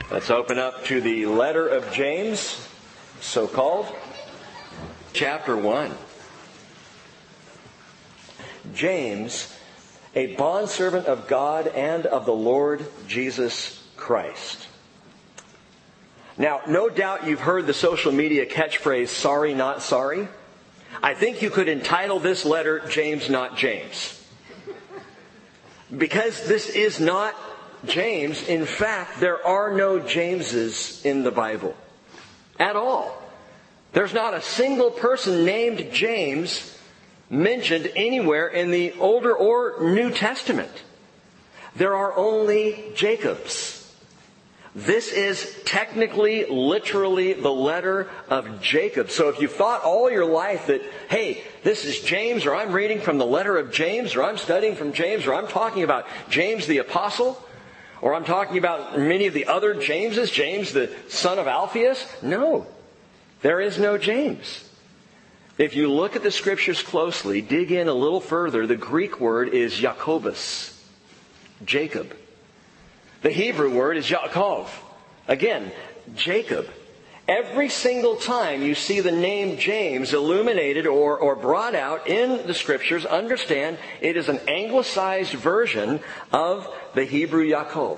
Let's open up to the letter of James, so-called, chapter 1. James, a bondservant of God and of the Lord Jesus Christ. Now, no doubt you've heard the social media catchphrase, sorry, not sorry. I think you could entitle this letter, James, not James. Because this is not James. In fact, there are no Jameses in the Bible at all. There's not a single person named James mentioned anywhere in the Older or New Testament. There are only Jacobs. This is technically, literally the letter of Jacob. So if you've thought all your life that, hey, this is James, or I'm reading from the letter of James, or I'm studying from James, or I'm talking about James the Apostle, or I'm talking about many of the other Jameses, James the son of Alphaeus. No, there is no James. If you look at the Scriptures closely, dig in a little further, the Greek word is Jacobus, Jacob. The Hebrew word is Yaakov. Again, Jacob. Every single time you see the name James illuminated or brought out in the Scriptures, understand it is an anglicized version of the Hebrew Yaakov.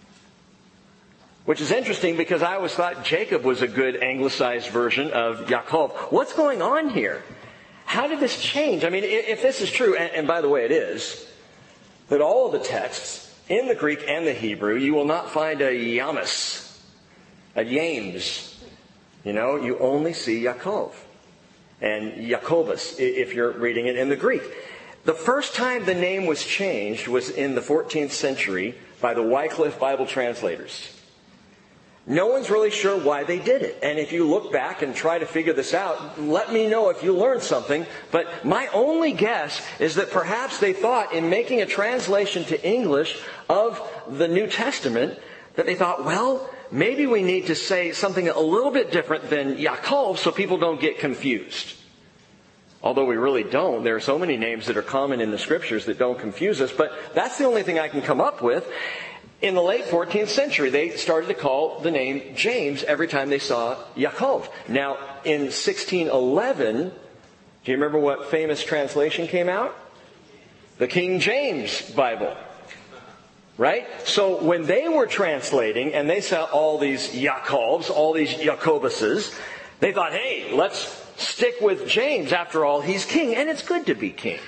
Which is interesting because I always thought Jacob was a good anglicized version of Yaakov. What's going on here? How did this change? I mean, if this is true, and by the way it is, that all of the texts in the Greek and the Hebrew, you will not find a Yamis, a James. You only see Yaakov and Jacobus if you're reading it in the Greek. The first time the name was changed was in the 14th century by the Wycliffe Bible translators. No one's really sure why they did it. And if you look back and try to figure this out, let me know if you learned something. But my only guess is that perhaps they thought in making a translation to English of the New Testament, that they thought, well, maybe we need to say something a little bit different than Yaakov so people don't get confused. Although we really don't. There are so many names that are common in the Scriptures that don't confuse us. But that's the only thing I can come up with. In the late 14th century, they started to call the name James every time they saw Yaakov. Now, in 1611, do you remember what famous translation came out? The King James Bible. Right? So when they were translating and they saw all these Yaakovs, all these Jacobuses, they thought, hey, let's stick with James. After all, he's king, and it's good to be king.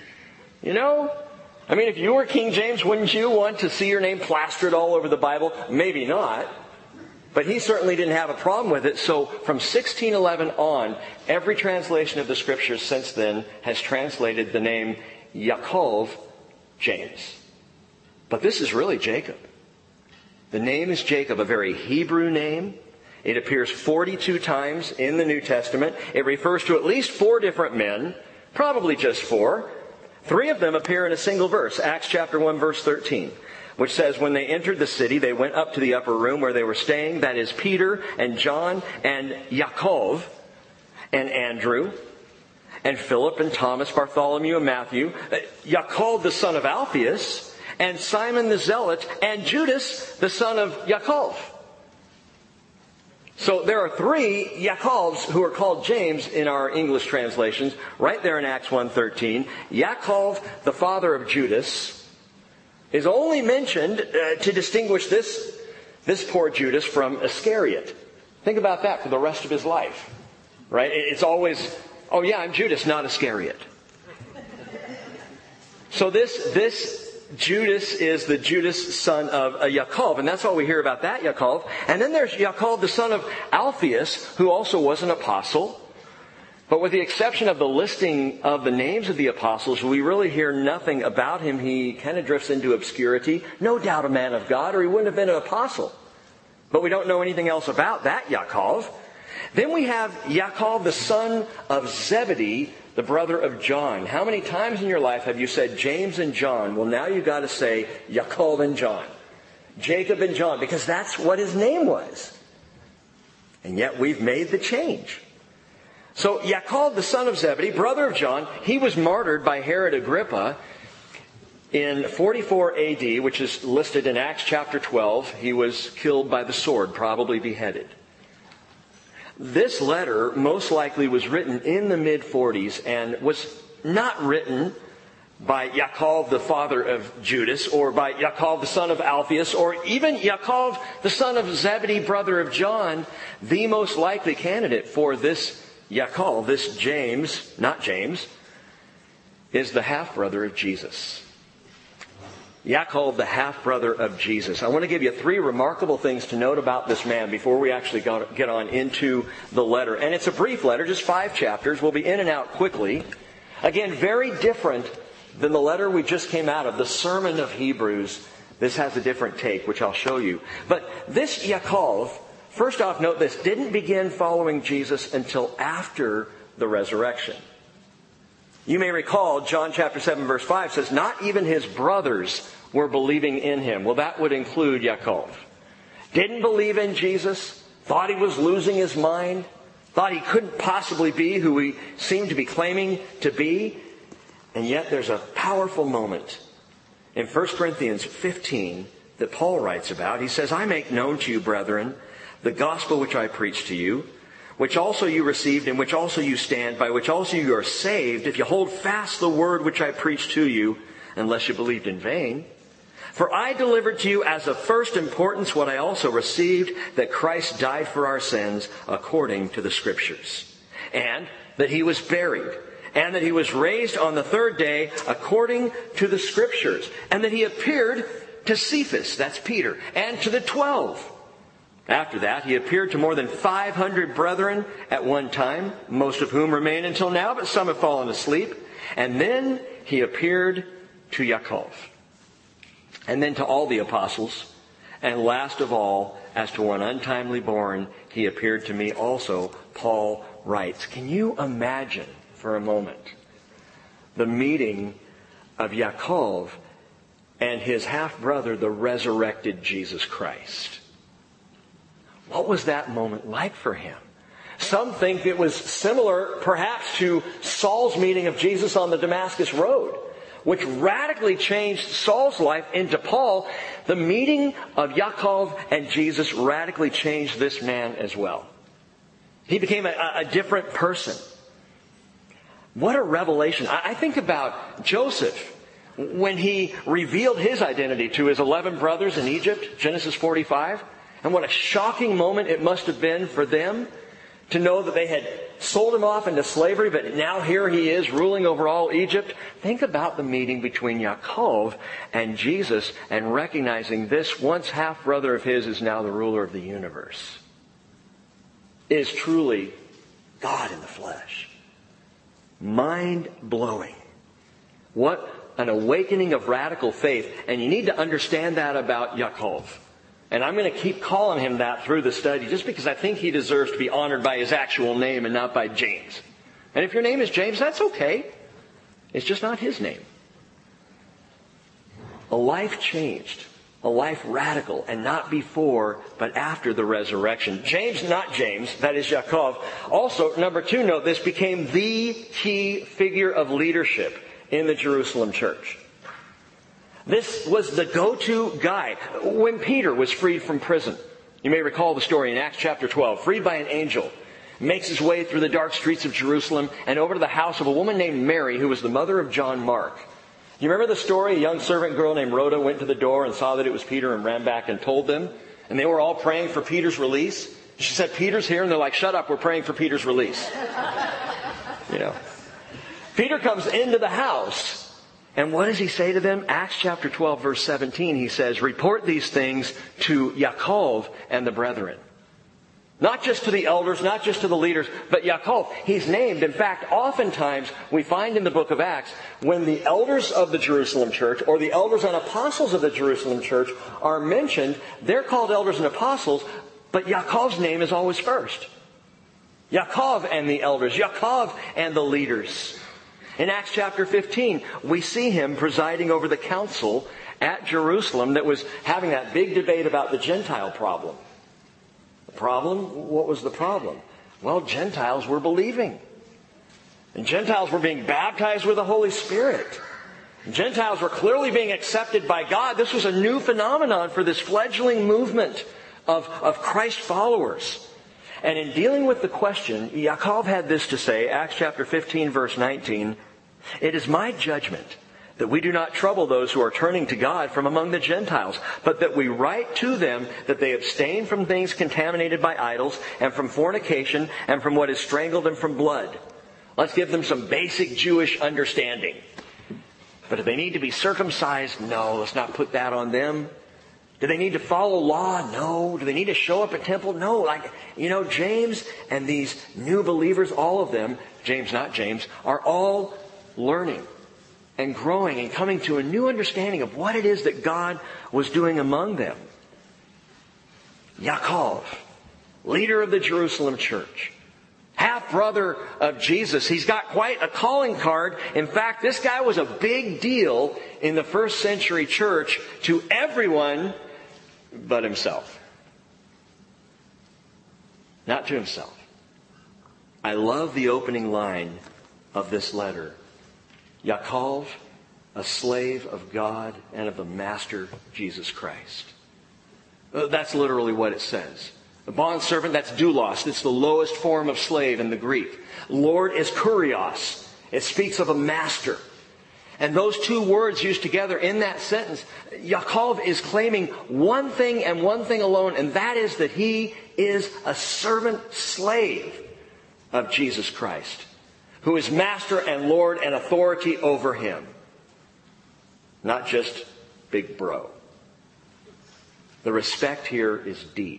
I mean, if you were King James, wouldn't you want to see your name plastered all over the Bible? Maybe not. But he certainly didn't have a problem with it. So from 1611 on, every translation of the Scriptures since then has translated the name Yaakov, James. But this is really Jacob. The name is Jacob, a very Hebrew name. It appears 42 times in the New Testament. It refers to at least 4 different men, probably just 4. 3 of them appear in a single verse, Acts chapter 1, verse 13, which says, when they entered the city, they went up to the upper room where they were staying. That is Peter and John and Yaakov and Andrew and Philip and Thomas, Bartholomew and Matthew, Yaakov the son of Alphaeus, and Simon the Zealot, and Judas the son of Yaakov. So there are 3 Yaakovs who are called James in our English translations, right there in Acts 1:13. Yaakov, the father of Judas, is only mentioned to distinguish this poor Judas from Iscariot. Think about that for the rest of his life. Right? It's always, oh yeah, I'm Judas, not Iscariot. So this Judas is the Judas son of Yaakov, and that's all we hear about that Yaakov. And then there's Yaakov, the son of Alphaeus, who also was an apostle. But with the exception of the listing of the names of the apostles, we really hear nothing about him. He kind of drifts into obscurity. No doubt a man of God, or he wouldn't have been an apostle. But we don't know anything else about that Yaakov. Then we have Yaakov, the son of Zebedee, the brother of John. How many times in your life have you said James and John? Well, now you've got to say Yaakov and John. Jacob and John, because that's what his name was. And yet we've made the change. So Yaakov, the son of Zebedee, brother of John, he was martyred by Herod Agrippa In 44 AD, which is listed in Acts chapter 12, he was killed by the sword, probably beheaded. This letter most likely was written in the mid-40s and was not written by Yaakov, the father of Judas, or by Yaakov, the son of Alphaeus, or even Yaakov, the son of Zebedee, brother of John. The most likely candidate for this Yaakov, this James, not James, is the half-brother of Jesus. Yaakov, the half-brother of Jesus. I want to give you 3 remarkable things to note about this man before we actually get on into the letter. And it's a brief letter, just 5 chapters. We'll be in and out quickly. Again, very different than the letter we just came out of, the Sermon of Hebrews. This has a different take, which I'll show you. But this Yaakov, first off, note this, didn't begin following Jesus until after the resurrection. You may recall John chapter 7 verse 5 says, not even his brothers were believing in him. Well, that would include Yaakov. Didn't believe in Jesus, thought he was losing his mind, thought he couldn't possibly be who he seemed to be claiming to be. And yet there's a powerful moment in 1 Corinthians 15 that Paul writes about. He says, I make known to you, brethren, the gospel which I preached to you, which also you received, in which also you stand, by which also you are saved, if you hold fast the word which I preached to you, unless you believed in vain. For I delivered to you as of first importance what I also received, that Christ died for our sins according to the Scriptures, and that he was buried, and that he was raised on the 3rd day according to the Scriptures, and that he appeared to Cephas, that's Peter, and to the 12. After that, he appeared to more than 500 brethren at one time, most of whom remain until now, but some have fallen asleep. And then he appeared to Yaakov, and then to all the apostles. And last of all, as to one untimely born, he appeared to me also, Paul writes. Can you imagine for a moment the meeting of Yaakov and his half-brother, the resurrected Jesus Christ? What was that moment like for him? Some think it was similar perhaps to Saul's meeting of Jesus on the Damascus Road, which radically changed Saul's life into Paul. The meeting of Yaakov and Jesus radically changed this man as well. He became a different person. What a revelation. I think about Joseph when he revealed his identity to his 11 brothers in Egypt, Genesis 45. And what a shocking moment it must have been for them to know that they had sold him off into slavery, but now here he is ruling over all Egypt. Think about the meeting between Yaakov and Jesus and recognizing this once half-brother of his is now the ruler of the universe. It is truly God in the flesh. Mind-blowing. What an awakening of radical faith. And you need to understand that about Yaakov. And I'm going to keep calling him that through the study just because I think he deserves to be honored by his actual name and not by James. And if your name is James, that's okay. It's just not his name. A life changed. A life radical. And not before, but after the resurrection. James, not James, that is Yaakov. Also, number 2, note this, became the key figure of leadership in the Jerusalem church. This was the go-to guy when Peter was freed from prison. You may recall the story in Acts chapter 12. Freed by an angel, makes his way through the dark streets of Jerusalem and over to the house of a woman named Mary, who was the mother of John Mark. You remember the story? A young servant girl named Rhoda went to the door and saw that it was Peter and ran back and told them. And they were all praying for Peter's release. She said, Peter's here. And they're like, shut up, we're praying for Peter's release. You know. Peter comes into the house. And what does he say to them? Acts chapter 12, verse 17, he says, report these things to Yaakov and the brethren. Not just to the elders, not just to the leaders, but Yaakov. He's named. In fact, oftentimes we find in the book of Acts, when the elders of the Jerusalem church or the elders and apostles of the Jerusalem church are mentioned, they're called elders and apostles, but Yaakov's name is always first. Yaakov and the elders, Yaakov and the leaders. In Acts chapter 15, we see him presiding over the council at Jerusalem that was having that big debate about the Gentile problem. The problem? What was the problem? Well, Gentiles were believing. And Gentiles were being baptized with the Holy Spirit. Gentiles were clearly being accepted by God. This was a new phenomenon for this fledgling movement of Christ followers. And in dealing with the question, Yaakov had this to say, Acts chapter 15, verse 19, "It is my judgment that we do not trouble those who are turning to God from among the Gentiles, but that we write to them that they abstain from things contaminated by idols, and from fornication, and from what is strangled, and from blood." Let's give them some basic Jewish understanding. But do they need to be circumcised? No, let's not put that on them. Do they need to follow law? No. Do they need to show up at temple? No. James and these new believers, all of them, James, not James, are all learning and growing and coming to a new understanding of what it is that God was doing among them. Yaakov, leader of the Jerusalem church, half-brother of Jesus. He's got quite a calling card. In fact, this guy was a big deal in the first century church to everyone but himself. Not to himself. I love the opening line of this letter. Yaakov, a slave of God and of the Master Jesus Christ. That's literally what it says. The bondservant, that's doulos. It's the lowest form of slave in the Greek. Lord is kurios. It speaks of a master. And those two words used together in that sentence, Yaakov is claiming one thing and one thing alone, and that is that he is a servant slave of Jesus Christ, who is master and Lord and authority over him. Not just big bro. The respect here is deep.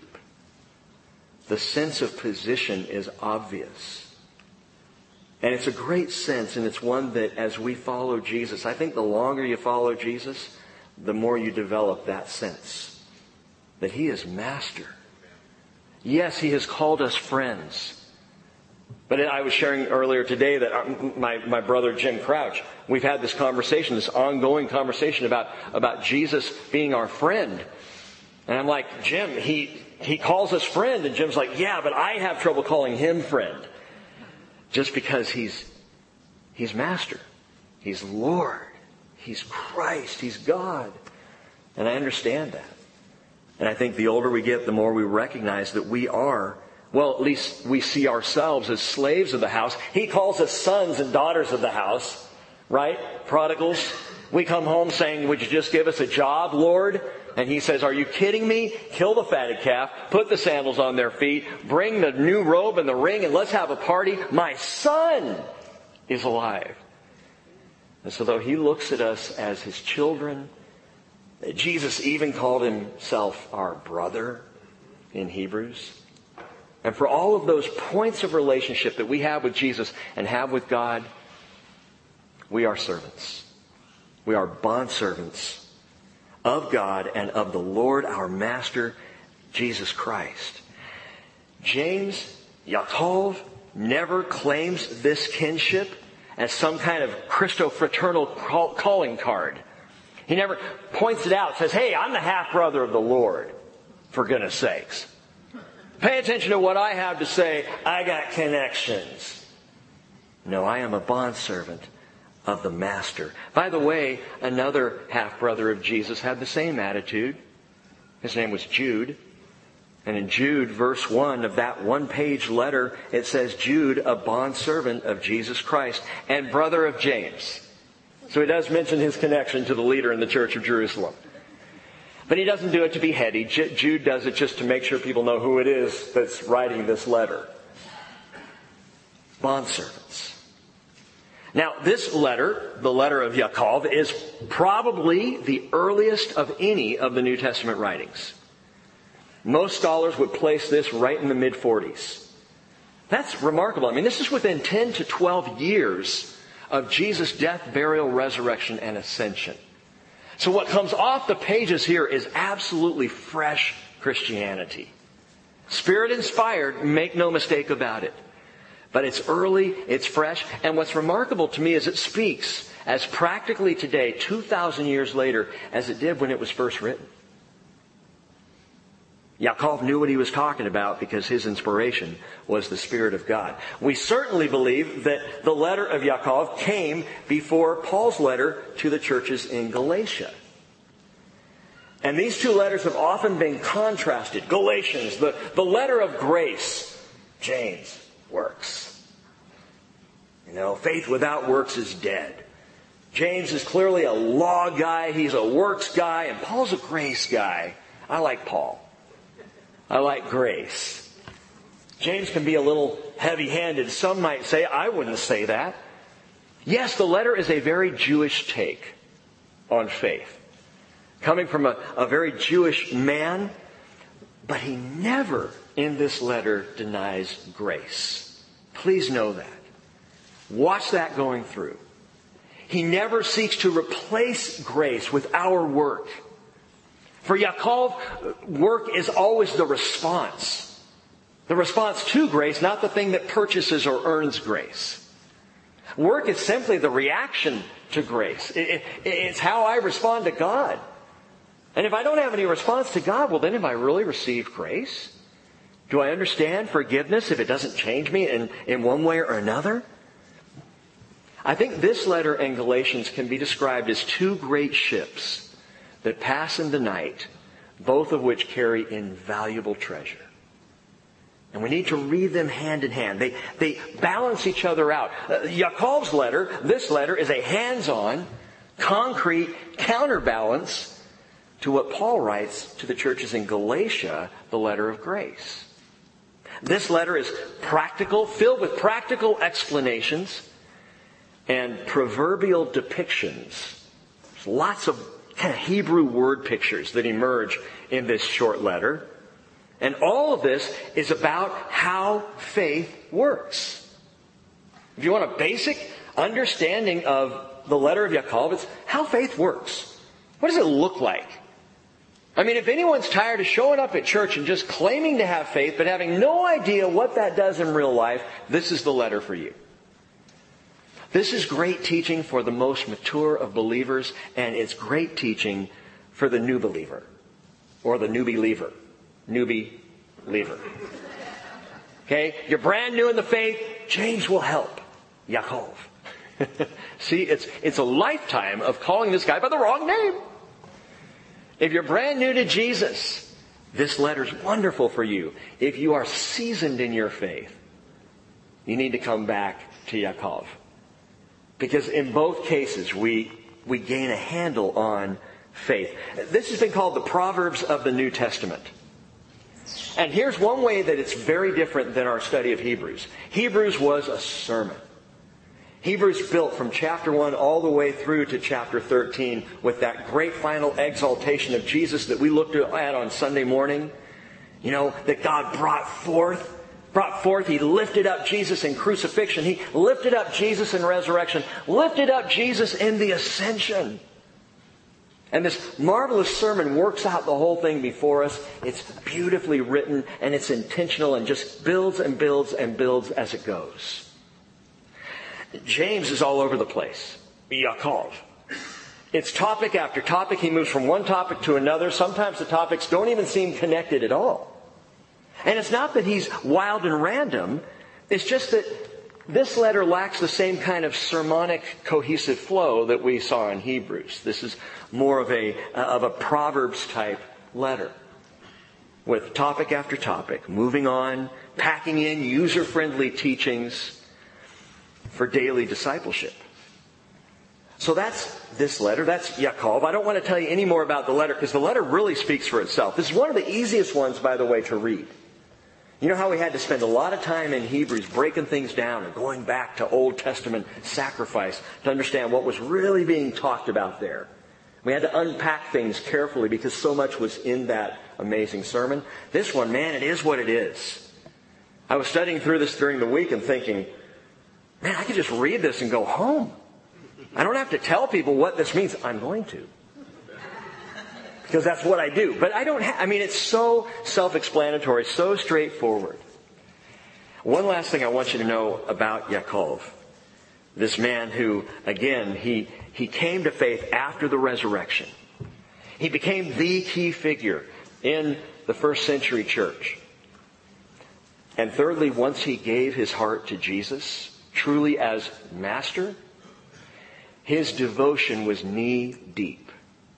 The sense of position is obvious. And it's a great sense, and it's one that as we follow Jesus, I think the longer you follow Jesus, the more you develop that sense that he is master. Yes, he has called us friends. But I was sharing earlier today that my brother Jim Crouch, we've had this conversation, this ongoing conversation about Jesus being our friend. And I'm like, Jim, he calls us friend. And Jim's like, yeah, but I have trouble calling him friend. Just because he's master. He's Lord. He's Christ. He's God. And I understand that. And I think the older we get, the more we recognize that we are, well, at least we see ourselves as slaves of the house. He calls us sons and daughters of the house, right? Prodigals. We come home saying, would you just give us a job, Lord? And he says, are you kidding me? Kill the fatted calf, put the sandals on their feet, bring the new robe and the ring, and let's have a party. My son is alive. And so though he looks at us as his children, Jesus even called himself our brother in Hebrews. And for all of those points of relationship that we have with Jesus and have with God, we are servants. We are bondservants of God and of the Lord, our Master, Jesus Christ. James, Yaakov, never claims this kinship as some kind of Christo-fraternal calling card. He never points it out, says, hey, I'm the half-brother of the Lord, for goodness sakes. Pay attention to what I have to say. I got connections. No, I am a bondservant of the Master. By the way, another half-brother of Jesus had the same attitude. His name was Jude. And in Jude, verse 1 of that one-page letter, it says, Jude, a bondservant of Jesus Christ and brother of James. So he does mention his connection to the leader in the Church of Jerusalem. But he doesn't do it to be heady. Jude does it just to make sure people know who it is that's writing this letter. Bondservants. Now, this letter, the letter of Yaakov, is probably the earliest of any of the New Testament writings. Most scholars would place this right in the mid-40s. That's remarkable. I mean, this is within 10 to 12 years of Jesus' death, burial, resurrection, and ascension. So what comes off the pages here is absolutely fresh Christianity. Spirit-inspired, make no mistake about it. But it's early, it's fresh, and what's remarkable to me is it speaks as practically today, 2,000 years later, as it did when it was first written. Yaakov knew what he was talking about because his inspiration was the Spirit of God. We certainly believe that the letter of Yaakov came before Paul's letter to the churches in Galatia. And these two letters have often been contrasted. Galatians, the letter of grace. James, works. Faith without works is dead. James is clearly a law guy. He's a works guy. And Paul's a grace guy. I like Paul. I like grace. James can be a little heavy-handed. Some might say, I wouldn't say that. Yes, the letter is a very Jewish take on faith. Coming from a very Jewish man, but he never in this letter denies grace. Please know that. Watch that going through. He never seeks to replace grace with our work. For Yaakov, work is always the response. The response to grace, not the thing that purchases or earns grace. Work is simply the reaction to grace. It's how I respond to God. And if I don't have any response to God, well then have I really received grace? Do I understand forgiveness if it doesn't change me in one way or another? I think this letter in Galatians can be described as two great ships that pass in the night, both of which carry invaluable treasure. And we need to read them hand in hand. They balance each other out. Yaakov's letter, this letter, is a hands-on, concrete counterbalance to what Paul writes to the churches in Galatia, the letter of grace. This letter is practical, filled with practical explanations and proverbial depictions. There's lots of kind of Hebrew word pictures that emerge in this short letter. And all of this is about how faith works. If you want a basic understanding of the letter of Yaakov, it's how faith works. What does it look like? I mean, if anyone's tired of showing up at church and just claiming to have faith but having no idea what that does in real life, this is the letter for you. This is great teaching for the most mature of believers, and it's great teaching for the new believer. Or the newbie leaver. Newbie leaver. Okay? You're brand new in the faith. James will help. Yaakov. See, it's a lifetime of calling this guy by the wrong name. If you're brand new to Jesus, this letter's wonderful for you. If you are seasoned in your faith, you need to come back to Yaakov. Because in both cases, we gain a handle on faith. This has been called the Proverbs of the New Testament. And here's one way that it's very different than our study of Hebrews. Hebrews was a sermon. Hebrews built from chapter 1 all the way through to chapter 13 with that great final exaltation of Jesus that we looked at on Sunday morning. That God brought forth. He lifted up Jesus in crucifixion. He lifted up Jesus in resurrection. Lifted up Jesus in the ascension. And this marvelous sermon works out the whole thing before us. It's beautifully written and it's intentional and just builds and builds and builds as it goes. James is all over the place. Yaakov. It's topic after topic. He moves from one topic to another. Sometimes the topics don't even seem connected at all. And it's not that he's wild and random. It's just that this letter lacks the same kind of sermonic cohesive flow that we saw in Hebrews. This is more of a Proverbs type letter with topic after topic, moving on, packing in user-friendly teachings for daily discipleship. So that's this letter. That's Yaakov. I don't want to tell you any more about the letter because the letter really speaks for itself. This is one of the easiest ones, by the way, to read. You know how we had to spend a lot of time in Hebrews breaking things down and going back to Old Testament sacrifice to understand what was really being talked about there. We had to unpack things carefully because so much was in that amazing sermon. This one, man, it is what it is. I was studying through this during the week and thinking, man, I could just read this and go home. I don't have to tell people what this means. I'm going to. Because that's what I do. But it's so self-explanatory, so straightforward. One last thing I want you to know about Yaakov. This man who, again, he came to faith after the resurrection. He became the key figure in the first century church. And thirdly, once he gave his heart to Jesus, truly as master, his devotion was knee deep.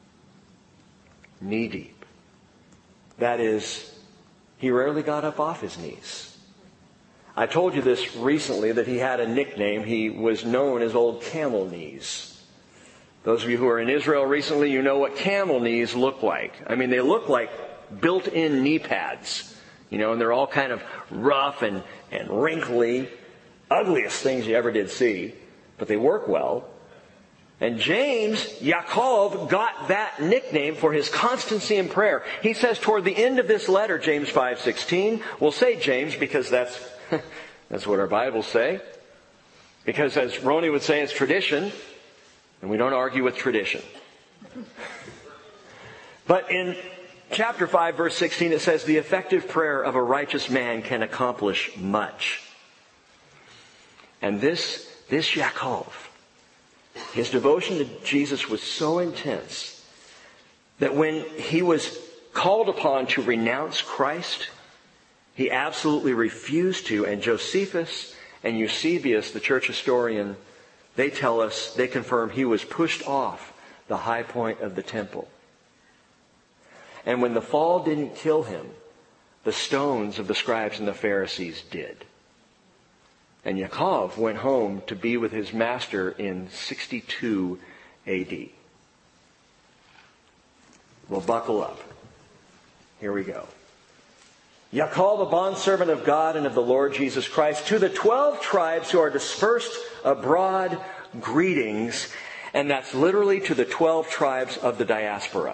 Knee deep. That is, he rarely got up off his knees. I told you this recently, that he had a nickname. He was known as Old Camel Knees. Those of you who are in Israel recently, you know what camel knees look like. I mean, they look like built-in knee pads. And they're all kind of rough and wrinkly. Ugliest things you ever did see. But they work well. And James, Yaakov, got that nickname for his constancy in prayer. He says toward the end of this letter, James 5:16, we'll say James because that's what our Bibles say. Because as Roni would say, it's tradition. And we don't argue with tradition. But in chapter 5, verse 16, it says, the effective prayer of a righteous man can accomplish much. And this Yaakov, his devotion to Jesus was so intense that when he was called upon to renounce Christ, he absolutely refused to. And Josephus and Eusebius, the church historian, they tell us, they confirm he was pushed off the high point of the temple. And when the fall didn't kill him, the stones of the scribes and the Pharisees did. And Yaakov went home to be with his master in 62 A.D. Well, buckle up. Here we go. Yaakov, a bondservant of God and of the Lord Jesus Christ, to the 12 tribes who are dispersed abroad, greetings. And that's literally to the 12 tribes of the diaspora.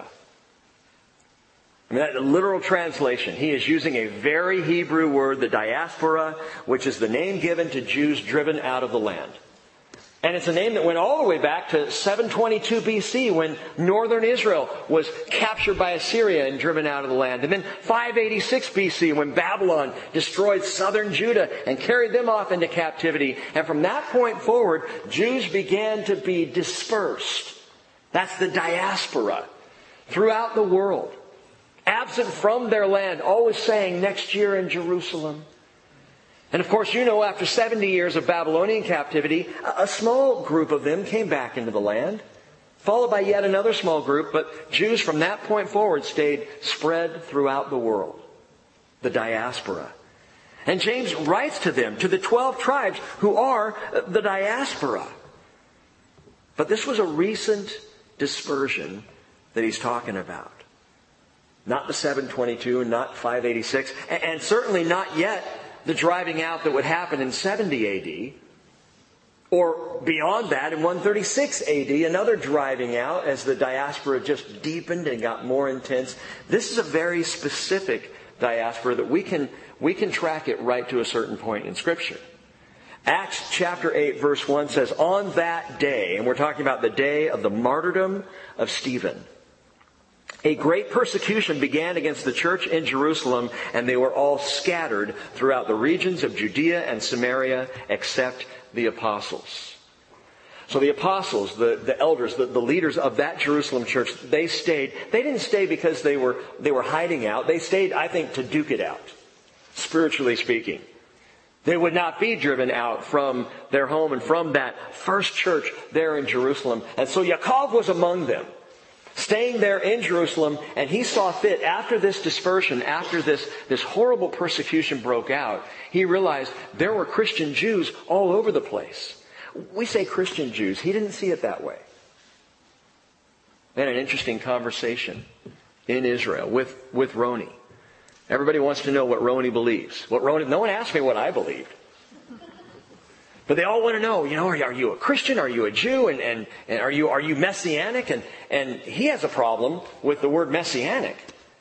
I mean, that literal translation, he is using a very Hebrew word, the diaspora, which is the name given to Jews driven out of the land. And it's a name that went all the way back to 722 BC when northern Israel was captured by Assyria and driven out of the land. And then 586 BC when Babylon destroyed southern Judah and carried them off into captivity. And from that point forward, Jews began to be dispersed. That's the diaspora throughout the world. Absent from their land, always saying next year in Jerusalem. And of course, after 70 years of Babylonian captivity, a small group of them came back into the land, followed by yet another small group, but Jews from that point forward stayed spread throughout the world. The diaspora. And James writes to them, to the 12 tribes who are the diaspora. But this was a recent dispersion that he's talking about. Not the 722 and not 586, and certainly not yet the driving out that would happen in 70 AD, or beyond that in 136 AD, another driving out as the diaspora just deepened and got more intense. This is a very specific diaspora that we can track it right to a certain point in Scripture. Acts chapter 8 verse 1 says, on that day, and we're talking about the day of the martyrdom of Stephen, a great persecution began against the church in Jerusalem, and they were all scattered throughout the regions of Judea and Samaria, except the apostles. So the apostles, the elders, the leaders of that Jerusalem church, they stayed. They didn't stay because they were hiding out. They stayed, I think, to duke it out, spiritually speaking. They would not be driven out from their home and from that first church there in Jerusalem. And so Yaakov was among them, staying there in Jerusalem, and he saw fit after this dispersion, after this horrible persecution broke out, he realized there were Christian Jews all over the place. We say Christian Jews. He didn't see it that way. We had an interesting conversation in Israel with Roni. Everybody wants to know what Roni believes. No one asked me what I believed. But they all want to know, are you a Christian? Are you a Jew? And are you Messianic? And he has a problem with the word Messianic.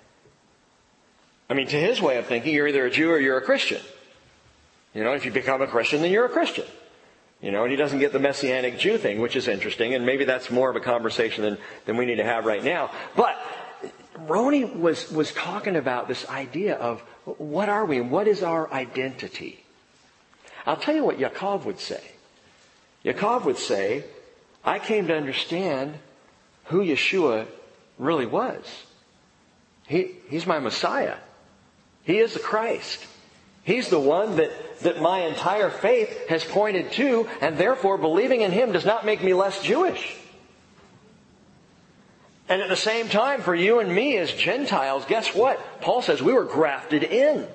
I mean, to his way of thinking, you're either a Jew or you're a Christian. If you become a Christian, then you're a Christian. And he doesn't get the Messianic Jew thing, which is interesting. And maybe that's more of a conversation than we need to have right now. But Roni was talking about this idea of what are we and what is our identity? I'll tell you what Yaakov would say. Yaakov would say, I came to understand who Yeshua really was. He's my Messiah. He is the Christ. He's the one that my entire faith has pointed to, and therefore believing in Him does not make me less Jewish. And at the same time, for you and me as Gentiles, guess what? Paul says we were grafted in.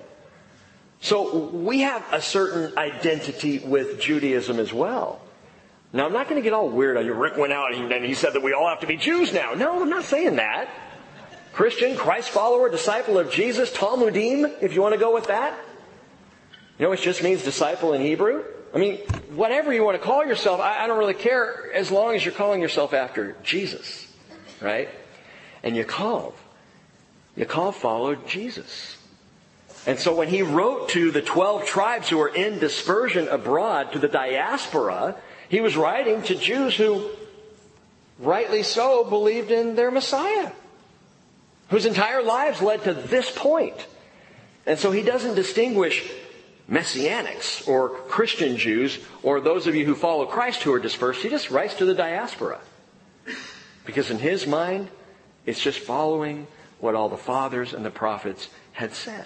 So we have a certain identity with Judaism as well. Now, I'm not going to get all weird on you. Rick went out and he said that we all have to be Jews now. No, I'm not saying that. Christian, Christ follower, disciple of Jesus, Talmudim, if you want to go with that. You know, it just means disciple in Hebrew. I mean, whatever you want to call yourself, I don't really care as long as you're calling yourself after Jesus. Right? And Yaakov followed Jesus. And so when he wrote to the 12 tribes who were in dispersion abroad, to the diaspora, he was writing to Jews who, rightly so, believed in their Messiah, whose entire lives led to this point. And so he doesn't distinguish Messianics or Christian Jews or those of you who follow Christ who are dispersed. He just writes to the diaspora. Because in his mind, it's just following what all the fathers and the prophets had said.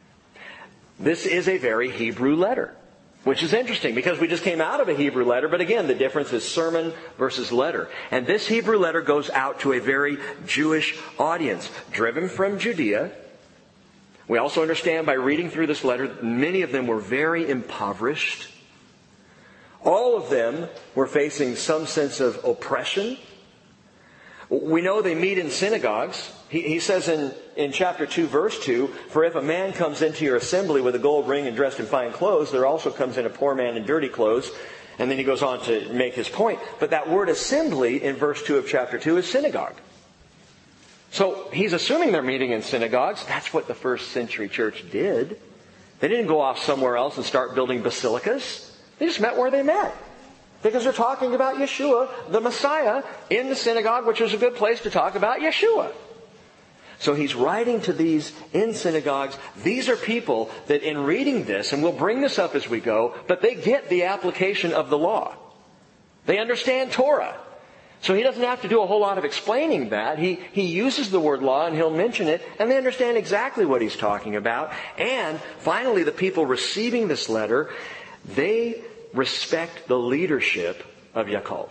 This is a very Hebrew letter, which is interesting because we just came out of a Hebrew letter. But again, the difference is sermon versus letter. And this Hebrew letter goes out to a very Jewish audience, driven from Judea. We also understand by reading through this letter, many of them were very impoverished. All of them were facing some sense of oppression. We know they meet in synagogues. He says in chapter 2, verse 2, "For if a man comes into your assembly with a gold ring and dressed in fine clothes, there also comes in a poor man in dirty clothes." And then he goes on to make his point. But that word assembly in verse 2 of chapter 2 is synagogue. So he's assuming they're meeting in synagogues. That's what the first century church did. They didn't go off somewhere else and start building basilicas. They just met where they met. Because they're talking about Yeshua, the Messiah, in the synagogue, which was a good place to talk about Yeshua. So he's writing to these in synagogues. These are people that in reading this, and we'll bring this up as we go, but they get the application of the law. They understand Torah. So he doesn't have to do a whole lot of explaining that. He uses the word law and he'll mention it, and they understand exactly what he's talking about. And finally, the people receiving this letter, they respect the leadership of Yaakov.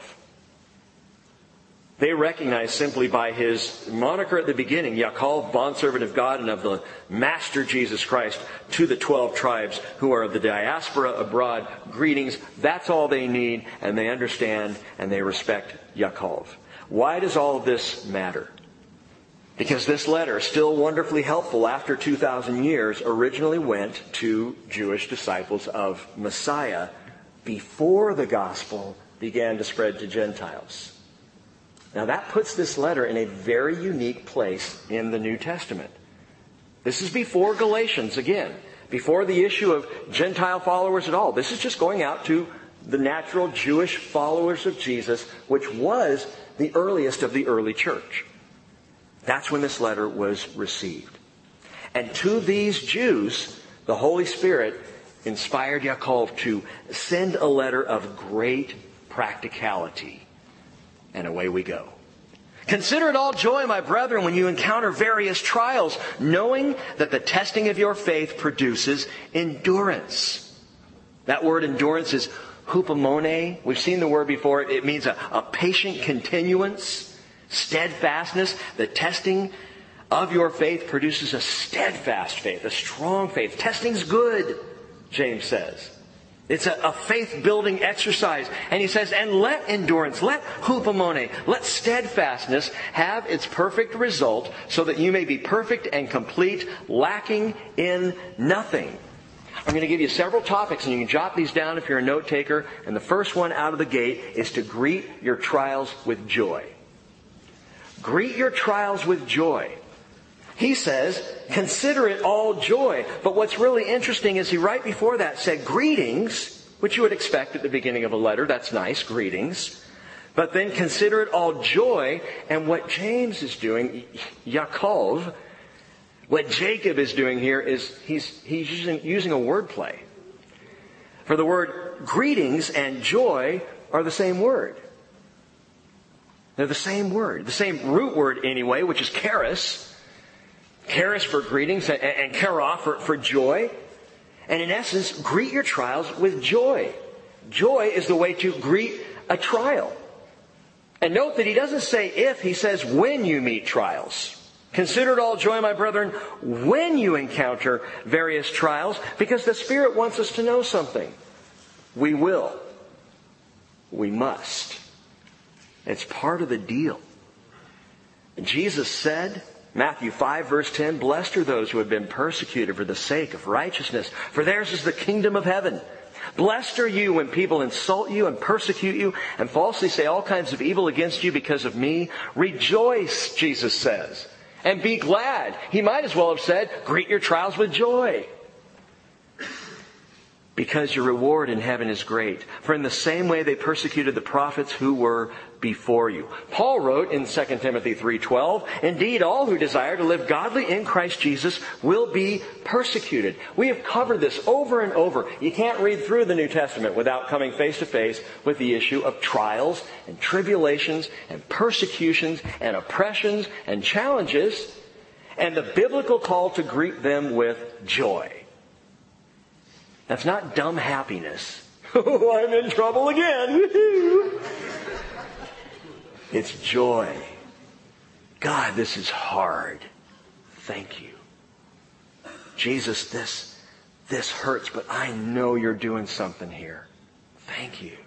They recognize simply by his moniker at the beginning, Yaakov, bondservant of God and of the Master Jesus Christ, to the 12 tribes who are of the diaspora abroad, greetings. That's all they need, and they understand and they respect Yaakov. Why does all of this matter? Because this letter, still wonderfully helpful after 2,000 years, originally went to Jewish disciples of Messiah before the gospel began to spread to Gentiles. Now that puts this letter in a very unique place in the New Testament. This is before Galatians, again, before the issue of Gentile followers at all. This is just going out to the natural Jewish followers of Jesus, which was the earliest of the early church. That's when this letter was received. And to these Jews, the Holy Spirit inspired Yaakov to send a letter of great practicality. And away we go. "Consider it all joy, my brethren, when you encounter various trials, knowing that the testing of your faith produces endurance." That word endurance is hupomone. We've seen the word before. It means a patient continuance, steadfastness. The testing of your faith produces a steadfast faith, a strong faith. Testing's good, James says. It's a faith-building exercise. And he says, and let endurance, let hupomone, let steadfastness have its perfect result, so that you may be perfect and complete, lacking in nothing. I'm going to give you several topics, and you can jot these down if you're a note taker. And the first one out of the gate is to greet your trials with joy. Greet your trials with joy. He says, consider it all joy. But what's really interesting is he right before that said greetings, which you would expect at the beginning of a letter. That's nice, greetings. But then consider it all joy. And what James is doing, Yaakov, what Jacob is doing here is he's using a wordplay. For the word greetings and joy are the same word. They're the same word. The same root word anyway, which is charis. Charis for greetings, and kara for joy. And in essence, greet your trials with joy. Joy is the way to greet a trial. And note that he doesn't say if, he says when you meet trials. Consider it all joy, my brethren, when you encounter various trials, because the Spirit wants us to know something. We will. We must. It's part of the deal. Jesus said, Matthew 5 verse 10, blessed are those who have been persecuted for the sake of righteousness, for theirs is the kingdom of heaven. Blessed are you when people insult you and persecute you and falsely say all kinds of evil against you because of me. Rejoice, Jesus says, and be glad. He might as well have said, greet your trials with joy. Because your reward in heaven is great. For in the same way they persecuted the prophets who were before you. Paul wrote in 2 Timothy 3:12, indeed, all who desire to live godly in Christ Jesus will be persecuted. We have covered this over and over. You can't read through the New Testament without coming face to face with the issue of trials and tribulations and persecutions and oppressions and challenges, and the biblical call to greet them with joy. That's not dumb happiness. Oh, I'm in trouble again. Woo-hoo. It's joy. God, this is hard. Thank you. Jesus, this hurts, but I know you're doing something here. Thank you.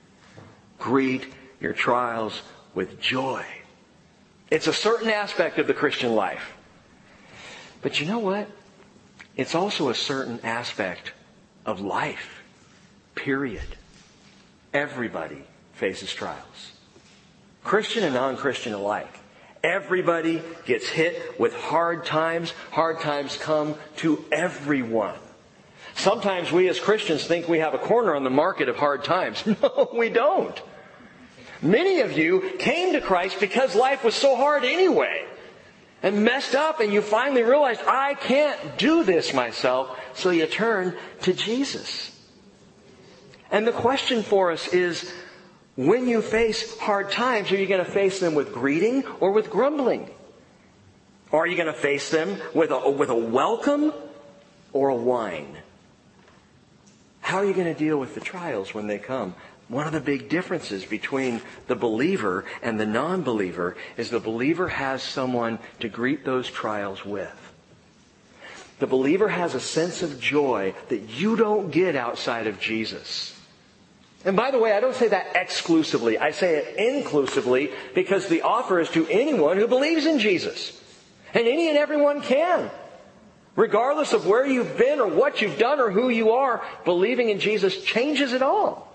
Greet your trials with joy. It's a certain aspect of the Christian life. But you know what? It's also a certain aspect of life. Period. Everybody faces trials. Christian and non-Christian alike. Everybody gets hit with hard times. Hard times come to everyone. Sometimes we as Christians think we have a corner on the market of hard times. No, we don't. Many of you came to Christ because life was so hard anyway. And messed up, and you finally realized, I can't do this myself. So you turn to Jesus. And the question for us is, when you face hard times, are you going to face them with greeting or with grumbling? Or are you going to face them with a welcome or a whine? How are you going to deal with the trials when they come? One of the big differences between the believer and the non-believer is the believer has someone to greet those trials with. The believer has a sense of joy that you don't get outside of Jesus. And by the way, I don't say that exclusively. I say it inclusively because the offer is to anyone who believes in Jesus. And any and everyone can. Regardless of where you've been or what you've done or who you are, believing in Jesus changes it all.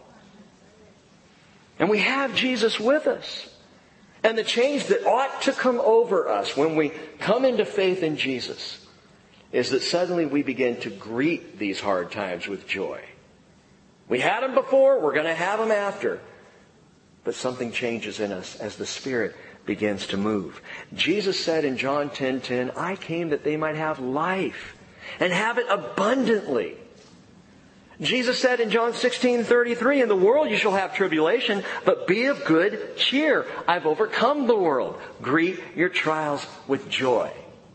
And we have Jesus with us. And the change that ought to come over us when we come into faith in Jesus is that suddenly we begin to greet these hard times with joy. We had them before, we're going to have them after. But something changes in us as the Spirit begins to move. Jesus said in John 10:10, I came that they might have life and have it abundantly. Jesus said in John 16:33, in the world you shall have tribulation, but be of good cheer. I've overcome the world. Greet your trials with joy.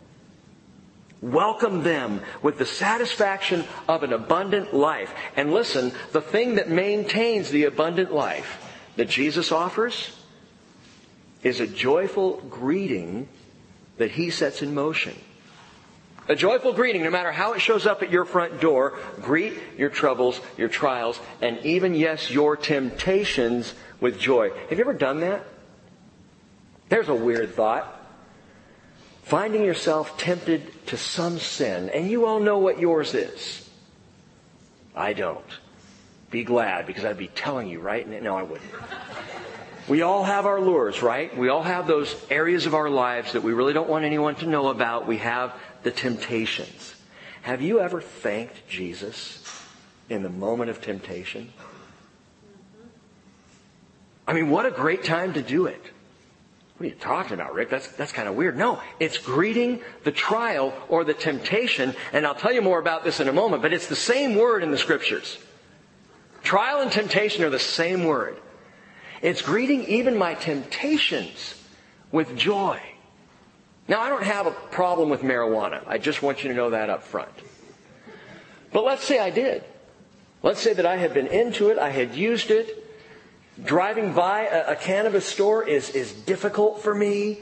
Welcome them with the satisfaction of an abundant life. And listen, the thing that maintains the abundant life that Jesus offers is a joyful greeting that He sets in motion. A joyful greeting, no matter how it shows up at your front door, greet your troubles, your trials, and even, yes, your temptations with joy. Have you ever done that? There's a weird thought. Finding yourself tempted to some sin, and you all know what yours is. I don't. Be glad, because I'd be telling you, right? No, I wouldn't. We all have our lures, right? We all have those areas of our lives that we really don't want anyone to know about. We have the temptations. Have you ever thanked Jesus in the moment of temptation? I mean, what a great time to do it. What are you talking about, Rick? That's kind of weird. No, it's greeting the trial or the temptation. And I'll tell you more about this in a moment, but it's the same word in the Scriptures. Trial and temptation are the same word. It's greeting even my temptations with joy. Now, I don't have a problem with marijuana. I just want you to know that up front. But let's say I did. Let's say that I had been into it, I had used it. Driving by a cannabis store is difficult for me.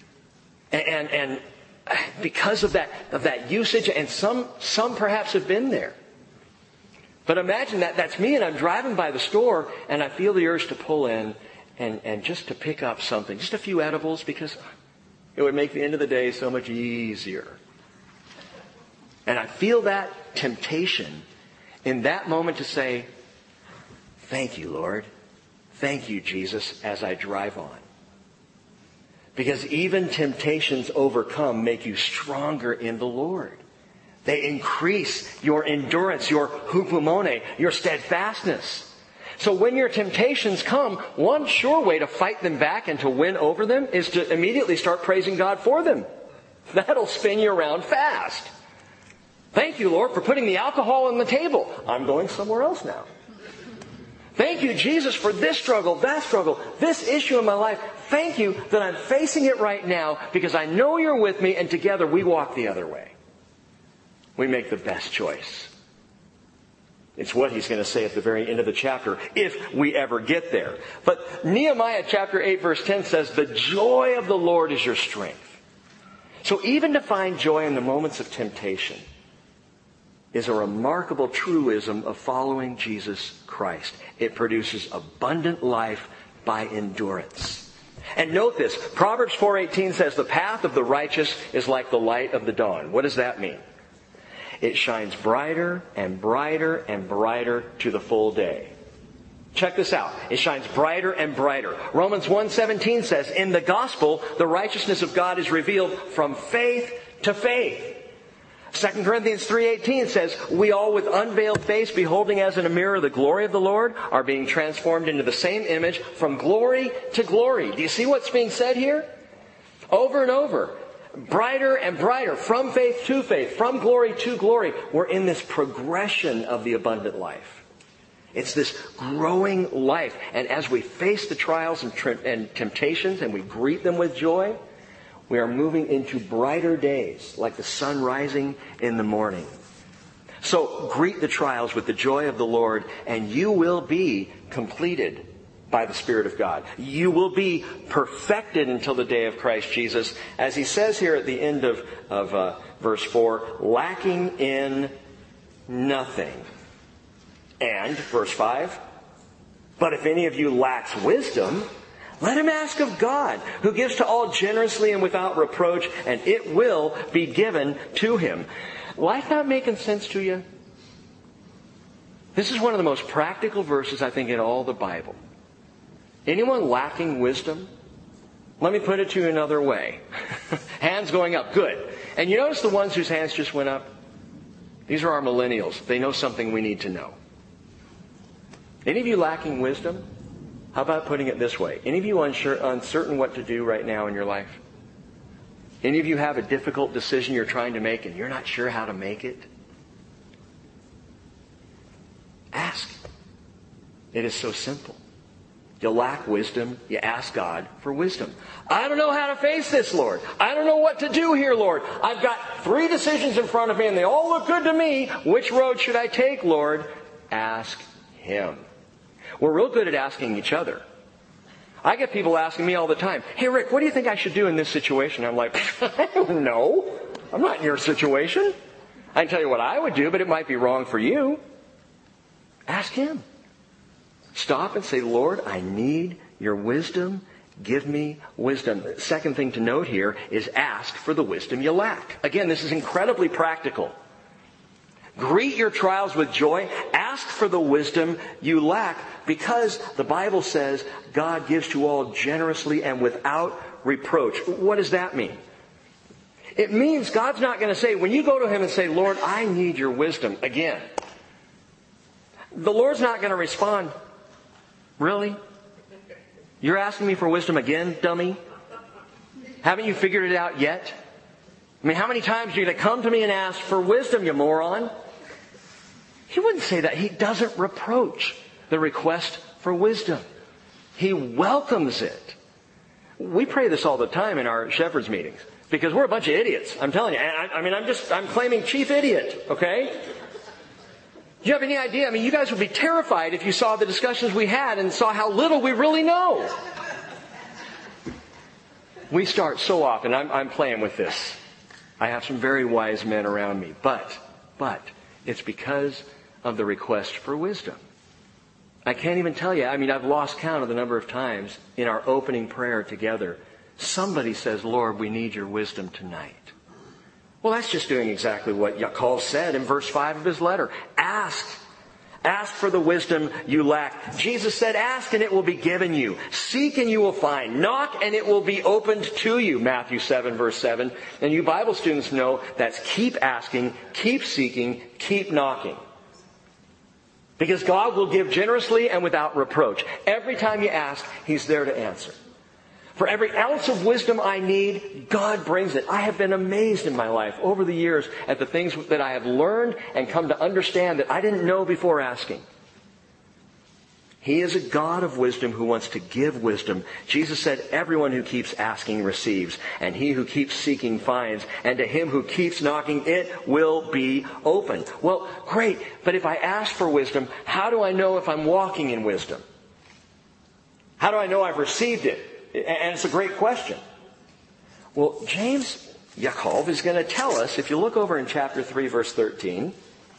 And because of that usage, and some perhaps have been there. But imagine that's me, and I'm driving by the store, and I feel the urge to pull in and just to pick up something, just a few edibles, because it would make the end of the day so much easier. And I feel that temptation in that moment to say, thank you, Lord. Thank you, Jesus, as I drive on. Because even temptations overcome make you stronger in the Lord. They increase your endurance, your hupomone, your steadfastness. So when your temptations come, one sure way to fight them back and to win over them is to immediately start praising God for them. That'll spin you around fast. Thank you, Lord, for putting the alcohol on the table. I'm going somewhere else now. Thank you, Jesus, for this struggle, this issue in my life. Thank you that I'm facing it right now because I know you're with me, and together we walk the other way. We make the best choice. It's what he's going to say at the very end of the chapter, if we ever get there. But Nehemiah chapter 8 verse 10 says, the joy of the Lord is your strength. So even to find joy in the moments of temptation is a remarkable truism of following Jesus Christ. It produces abundant life by endurance. And note this, Proverbs 4:18 says, the path of the righteous is like the light of the dawn. What does that mean? It shines brighter and brighter and brighter to the full day. Check this out. It shines brighter and brighter. Romans 1:17 says, in the gospel, the righteousness of God is revealed from faith to faith. 2 Corinthians 3:18 says, we all with unveiled face, beholding as in a mirror the glory of the Lord, are being transformed into the same image from glory to glory. Do you see what's being said here? Over and over. Brighter and brighter, from faith to faith, from glory to glory. We're in this progression of the abundant life. It's this growing life. And as we face the trials and temptations and we greet them with joy, we are moving into brighter days, like the sun rising in the morning. So greet the trials with the joy of the Lord, and you will be completed by the Spirit of God. You will be perfected until the day of Christ Jesus. As he says here at the end of verse 4, lacking in nothing. And, verse 5, but if any of you lacks wisdom, let him ask of God, who gives to all generously and without reproach, and it will be given to him. Life not making sense to you? This is one of the most practical verses, I think, in all the Bible. Anyone lacking wisdom? Let me put it to you another way. Hands going up. Good. And you notice the ones whose hands just went up? These are our millennials. They know something we need to know. Any of you lacking wisdom? How about putting it this way? Any of you uncertain what to do right now in your life? Any of you have a difficult decision you're trying to make and you're not sure how to make it? Ask. It is so simple. You lack wisdom, you ask God for wisdom. I don't know how to face this, Lord. I don't know what to do here, Lord. I've got 3 decisions in front of me and they all look good to me. Which road should I take, Lord? Ask Him. We're real good at asking each other. I get people asking me all the time, hey Rick, what do you think I should do in this situation? I'm like, I don't know. I'm not in your situation. I can tell you what I would do, but it might be wrong for you. Ask Him. Stop and say, Lord, I need your wisdom. Give me wisdom. The second thing to note here is ask for the wisdom you lack. Again, this is incredibly practical. Greet your trials with joy. Ask for the wisdom you lack because the Bible says God gives to all generously and without reproach. What does that mean? It means God's not going to say, when you go to Him and say, Lord, I need your wisdom again. The Lord's not going to respond, really? You're asking me for wisdom again, dummy? Haven't you figured it out yet? I mean, how many times are you going to come to me and ask for wisdom, you moron? He wouldn't say that. He doesn't reproach the request for wisdom. He welcomes it. We pray this all the time in our shepherds meetings. Because we're a bunch of idiots. I'm telling you. I'm claiming chief idiot, okay? Do you have any idea? You guys would be terrified if you saw the discussions we had and saw how little we really know. We start so often. I'm playing with this. I have some very wise men around me. But it's because of the request for wisdom. I can't even tell you. I've lost count of the number of times in our opening prayer together, somebody says, Lord, we need your wisdom tonight. Well, that's just doing exactly what Yaakov said in verse 5 of his letter. Ask. Ask for the wisdom you lack. Jesus said, ask and it will be given you. Seek and you will find. Knock and it will be opened to you. Matthew 7 verse 7. And you Bible students know that's keep asking, keep seeking, keep knocking. Because God will give generously and without reproach. Every time you ask, He's there to answer. For every ounce of wisdom I need, God brings it. I have been amazed in my life over the years at the things that I have learned and come to understand that I didn't know before asking. He is a God of wisdom who wants to give wisdom. Jesus said, everyone who keeps asking receives, and he who keeps seeking finds, and to him who keeps knocking it will be open. Well, great, but if I ask for wisdom, how do I know if I'm walking in wisdom? How do I know I've received it? And it's a great question. Well, Yaakov is going to tell us, if you look over in chapter 3, verse 13,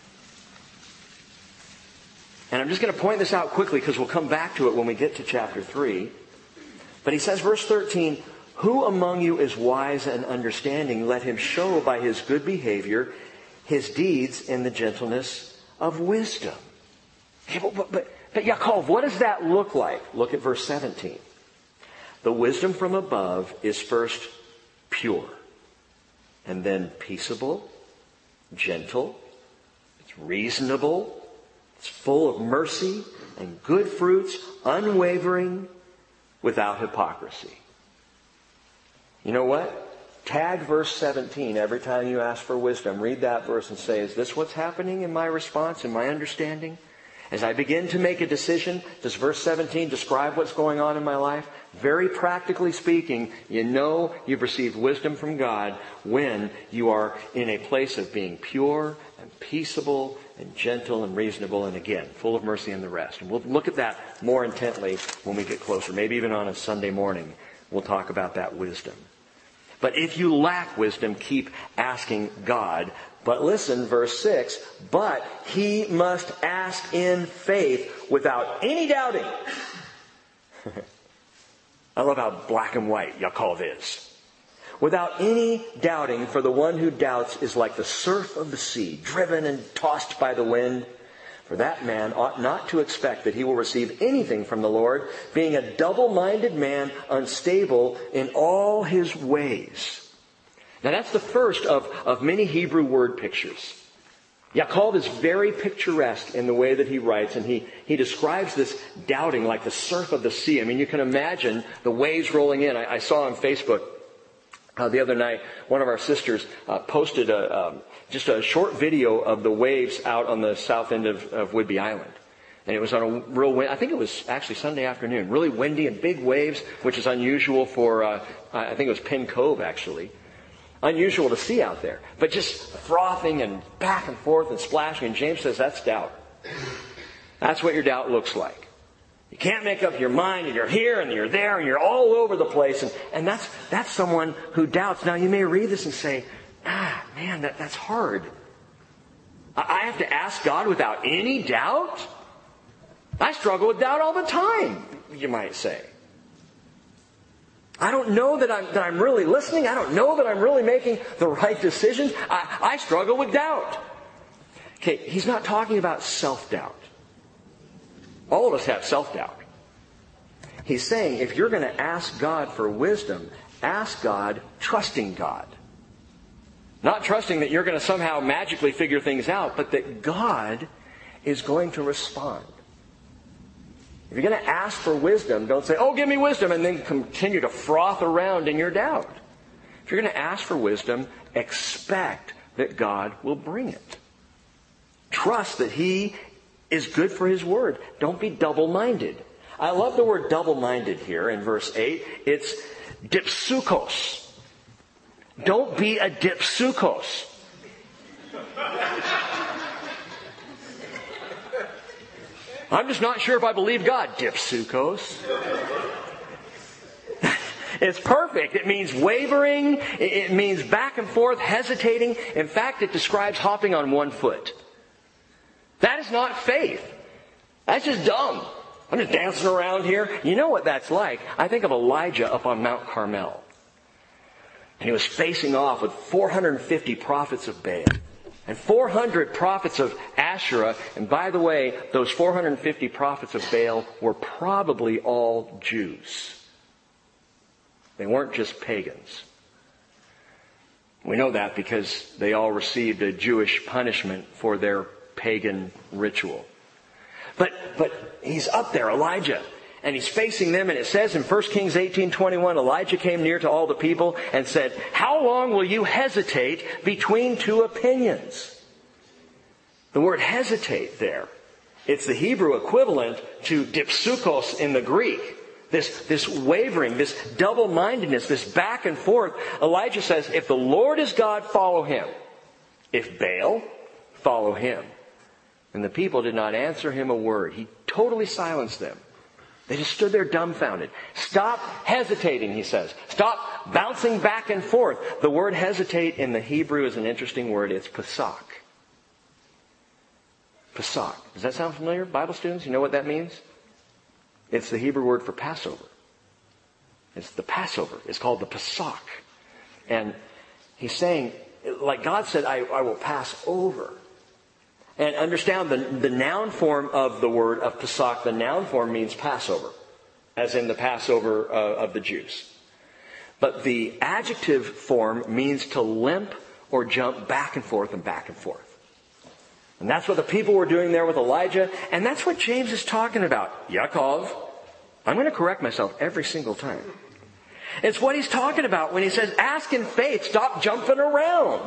and I'm just going to point this out quickly because we'll come back to it when we get to chapter 3. But he says, verse 13, who among you is wise and understanding? Let him show by his good behavior his deeds in the gentleness of wisdom. Okay, but Yaakov, what does that look like? Look at verse 17. The wisdom from above is first pure, and then peaceable, gentle, it's reasonable, it's full of mercy and good fruits, unwavering, without hypocrisy. You know what? Tag verse 17 every time you ask for wisdom. Read that verse and say, is this what's happening in my response, in my understanding? As I begin to make a decision, does verse 17 describe what's going on in my life? Very practically speaking, you know you've received wisdom from God when you are in a place of being pure and peaceable and gentle and reasonable and again, full of mercy and the rest. And we'll look at that more intently when we get closer. Maybe even on a Sunday morning, we'll talk about that wisdom. But if you lack wisdom, keep asking God. But listen, verse 6, but he must ask in faith without any doubting. I love how black and white Yaakov is. Without any doubting, for the one who doubts is like the surf of the sea, driven and tossed by the wind. For that man ought not to expect that he will receive anything from the Lord, being a double-minded man, unstable in all his ways. Now that's the first of many Hebrew word pictures. Yaakov is very picturesque in the way that he writes, and he describes this doubting like the surf of the sea. I mean, you can imagine the waves rolling in. I saw on Facebook the other night, one of our sisters posted just a short video of the waves out on the south end of Whidbey Island. And it was on a real wind. I think it was actually Sunday afternoon. Really windy and big waves, which is unusual for, I think it was Penn Cove actually. Unusual to see out there. But just frothing and back and forth and splashing. And James says that's doubt. That's what your doubt looks like. You can't make up your mind, and you're here and you're there and you're all over the place. And that's someone who doubts. Now you may read this and say, man, that's hard. I have to ask God without any doubt? I struggle with doubt all the time, you might say. I don't know that I'm really listening. I don't know that I'm really making the right decisions. I struggle with doubt. Okay, he's not talking about self-doubt. All of us have self-doubt. He's saying if you're going to ask God for wisdom, ask God trusting God. Not trusting that you're going to somehow magically figure things out, but that God is going to respond. If you're going to ask for wisdom, don't say, oh, give me wisdom, and then continue to froth around in your doubt. If you're going to ask for wisdom, expect that God will bring it. Trust that He is good for His word. Don't be double-minded. I love the word double-minded here in verse 8. It's dipsukos. Don't be a dipsukos. I'm just not sure if I believe God. Dipsukos. It's perfect. It means wavering. It means back and forth, hesitating. In fact, it describes hopping on one foot. That is not faith. That's just dumb. I'm just dancing around here. You know what that's like? I think of Elijah up on Mount Carmel. And he was facing off with 450 prophets of Baal. And 400 prophets of Asherah. And by the way, those 450 prophets of Baal were probably all Jews. They weren't just pagans. We know that because they all received a Jewish punishment for their pagan ritual. But he's up there, Elijah, and he's facing them, and it says in 1 Kings 18:21, Elijah came near to all the people and said, "How long will you hesitate between two opinions?" The word hesitate there, it's the Hebrew equivalent to dipsukos in the Greek. This wavering, this double-mindedness, this back and forth. Elijah says, if the Lord is God, follow him. If Baal, follow him. And the people did not answer him a word. He totally silenced them. They just stood there dumbfounded. Stop hesitating, he says. Stop bouncing back and forth. The word hesitate in the Hebrew is an interesting word. It's pasak. Pasak. Does that sound familiar, Bible students? You know what that means? It's the Hebrew word for Passover. It's the Passover. It's called the Pasak. And he's saying, like God said, I will pass over. And understand the noun form of the word of Pasak, the noun form means Passover, as in the Passover of the Jews. But the adjective form means to limp or jump back and forth and back and forth. And that's what the people were doing there with Elijah. And that's what James is talking about. Yaakov. I'm going to correct myself every single time. It's what he's talking about when he says, ask in faith. Stop jumping around.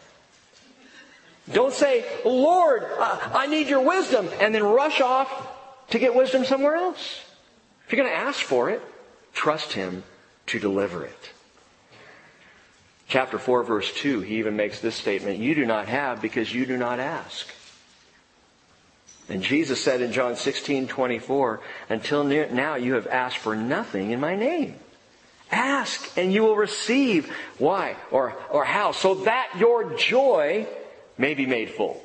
Don't say, Lord, I need your wisdom. And then rush off to get wisdom somewhere else. If you're going to ask for it, trust him to deliver it. Chapter 4, verse 2, he even makes this statement, you do not have because you do not ask. And Jesus said in John 16:24, until now you have asked for nothing in my name. Ask and you will receive. Why? Or how? So that your joy may be made full.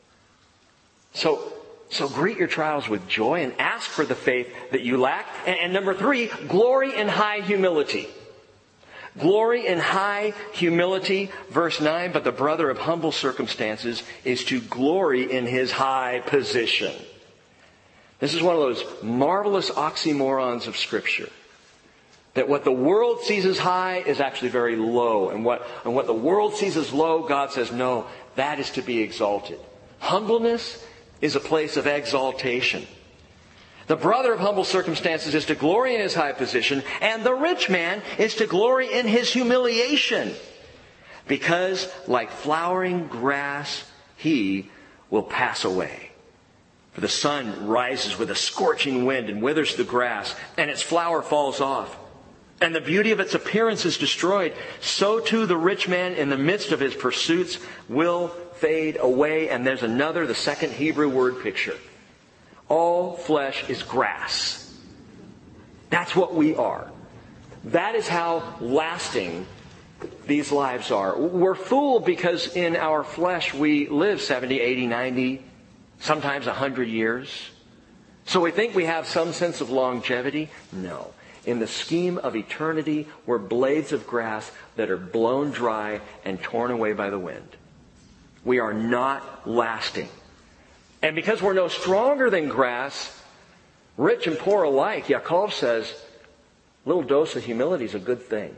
So greet your trials with joy and ask for the faith that you lack. And number 3, glory in high humility. Glory in high humility, verse 9, but the brother of humble circumstances is to glory in his high position. This is one of those marvelous oxymorons of Scripture. That what the world sees as high is actually very low. And what the world sees as low, God says, no, that is to be exalted. Humbleness is a place of exaltation. The brother of humble circumstances is to glory in his high position, and the rich man is to glory in his humiliation. Because, like flowering grass, he will pass away. For the sun rises with a scorching wind and withers the grass, and its flower falls off. And the beauty of its appearance is destroyed. So too the rich man in the midst of his pursuits will fade away. And there's another, the second Hebrew word picture. All flesh is grass. That's what we are. That is how lasting these lives are. We're fooled because in our flesh we live 70, 80, 90, sometimes 100 years. So we think we have some sense of longevity. No. In the scheme of eternity, we're blades of grass that are blown dry and torn away by the wind. We are not lasting. And because we're no stronger than grass, rich and poor alike, Yaakov says, a little dose of humility is a good thing.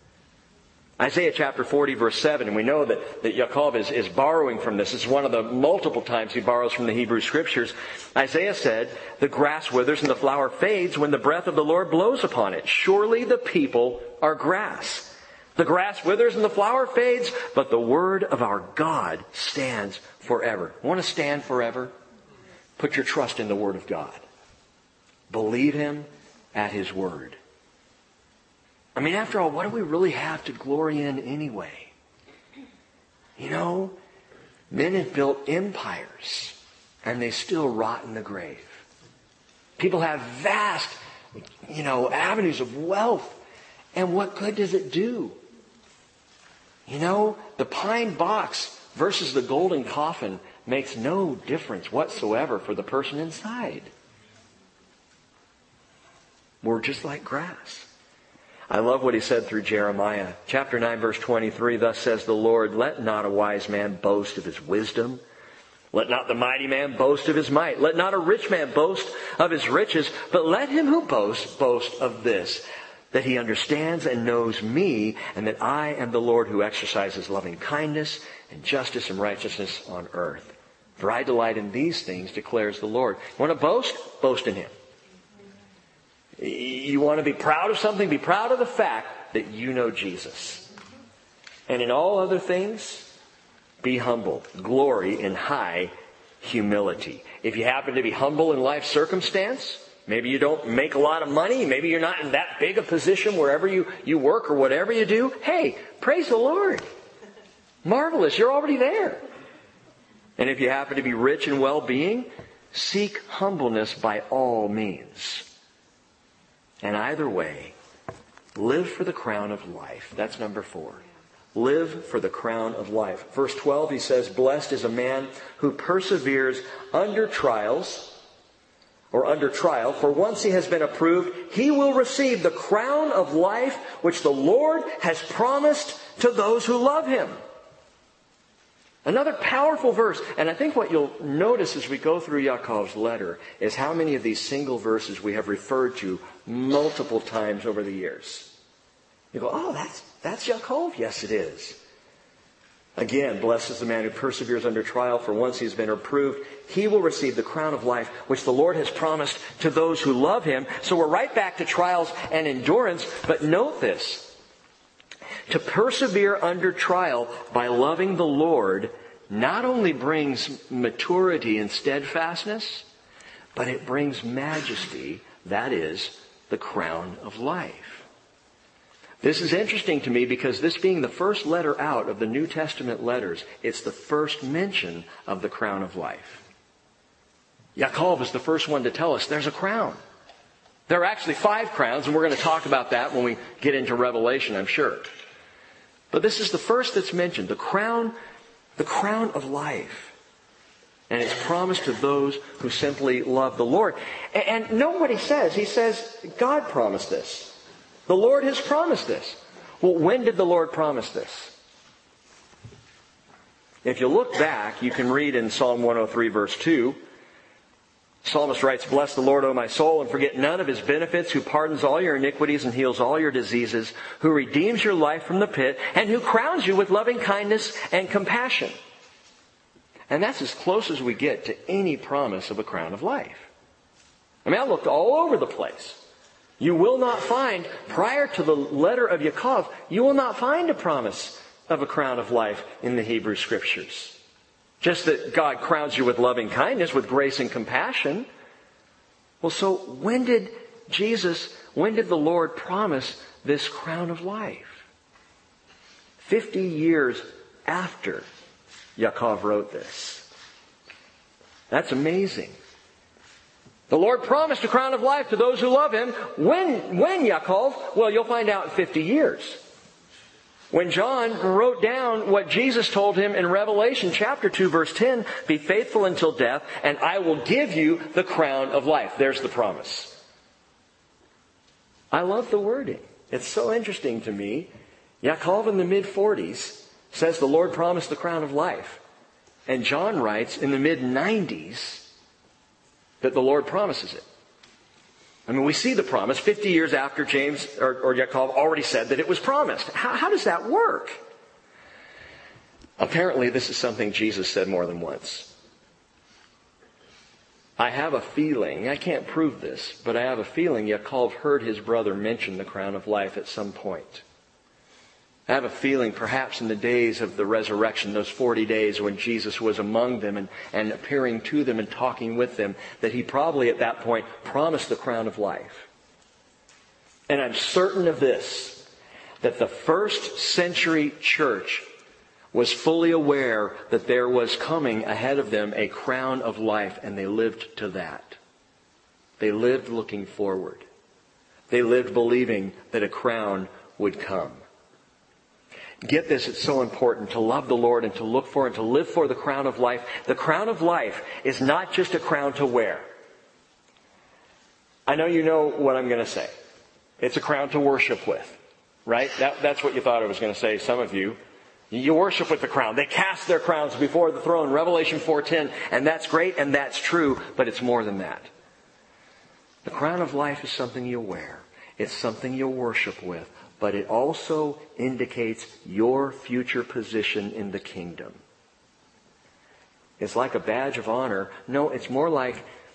Isaiah chapter 40, verse 7, and we know that Yaakov is borrowing from this. It's one of the multiple times he borrows from the Hebrew Scriptures. Isaiah said, the grass withers and the flower fades when the breath of the Lord blows upon it. Surely the people are grass. The grass withers and the flower fades, but the word of our God stands forever. Want to stand forever? Put your trust in the word of God. Believe him at his word. I mean, after all, what do we really have to glory in anyway? You know, men have built empires, and they still rot in the grave. People have vast, avenues of wealth, and what good does it do? You know, the pine box versus the golden coffin makes no difference whatsoever for the person inside. We're just like grass. I love what he said through Jeremiah. Chapter 9, verse 23, thus says the Lord, let not a wise man boast of his wisdom. Let not the mighty man boast of his might. Let not a rich man boast of his riches. But let him who boasts, boast of this, that he understands and knows me, and that I am the Lord who exercises loving kindness and justice and righteousness on earth. For I delight in these things, declares the Lord. You want to boast? Boast in him. You want to be proud of something? Be proud of the fact that you know Jesus. And in all other things, be humble. Glory in high humility. If you happen to be humble in life circumstance, maybe you don't make a lot of money, maybe you're not in that big a position wherever you work or whatever you do, hey, praise the Lord. Marvelous, you're already there. And if you happen to be rich in well-being, seek humbleness by all means. And either way, live for the crown of life. That's number 4. Live for the crown of life. Verse 12, he says, blessed is a man who perseveres under trials, or under trial, for once he has been approved, he will receive the crown of life which the Lord has promised to those who love him. Another powerful verse. And I think what you'll notice as we go through Yaakov's letter is how many of these single verses we have referred to multiple times over the years. You go, oh, that's Yaakov. Yes, it is. Again, blessed is the man who perseveres under trial, for once he has been approved, he will receive the crown of life, which the Lord has promised to those who love him. So we're right back to trials and endurance. But note this. To persevere under trial by loving the Lord not only brings maturity and steadfastness, but it brings majesty, that is, the crown of life. This is interesting to me because this being the first letter out of the New Testament letters, it's the first mention of the crown of life. Yaakov is the first one to tell us there's a crown. There are actually 5 crowns, and we're going to talk about that when we get into Revelation, I'm sure. But this is the first that's mentioned, the crown of life. And it's promised to those who simply love the Lord. And note what he says. He says, God promised this. The Lord has promised this. Well, when did the Lord promise this? If you look back, you can read in Psalm 103, verse 2. Psalmist writes, bless the Lord, O my soul, and forget none of his benefits, who pardons all your iniquities and heals all your diseases, who redeems your life from the pit, and who crowns you with loving kindness and compassion. And that's as close as we get to any promise of a crown of life. I mean, I looked all over the place. You will not find, prior to the letter of Yaakov, you will not find a promise of a crown of life in the Hebrew Scriptures. Just that God crowns you with loving kindness, with grace and compassion. Well, so when did the Lord promise this crown of life? 50 years after Yaakov wrote this. That's amazing. The Lord promised a crown of life to those who love him. When Yaakov? Well, you'll find out in 50 years. When John wrote down what Jesus told him in Revelation chapter 2, verse 10, be faithful until death, and I will give you the crown of life. There's the promise. I love the wording. It's so interesting to me. Yaakov in the mid-40s says the Lord promised the crown of life. And John writes in the mid-90s that the Lord promises it. I mean, we see the promise 50 years after James or Yaakov already said that it was promised. How does that work? Apparently, this is something Jesus said more than once. I have a feeling, I can't prove this, but I have a feeling Yaakov heard his brother mention the crown of life at some point. I have a feeling perhaps in the days of the resurrection, those 40 days when Jesus was among them and appearing to them and talking with them, that he probably at that point promised the crown of life. And I'm certain of this, that the first century church was fully aware that there was coming ahead of them a crown of life, and they lived to that. They lived looking forward. They lived believing that a crown would come. Get this, it's so important to love the Lord and to look for and to live for the crown of life. The crown of life is not just a crown to wear. I know you know what I'm going to say. It's a crown to worship with, right? That's what you thought I was going to say, some of you. You worship with the crown. They cast their crowns before the throne, Revelation 4:10, and that's great and that's true, but it's more than that. The crown of life is something you wear. It's something you worship with, but it also indicates your future position in the kingdom. It's like a badge of honor. No, it's more like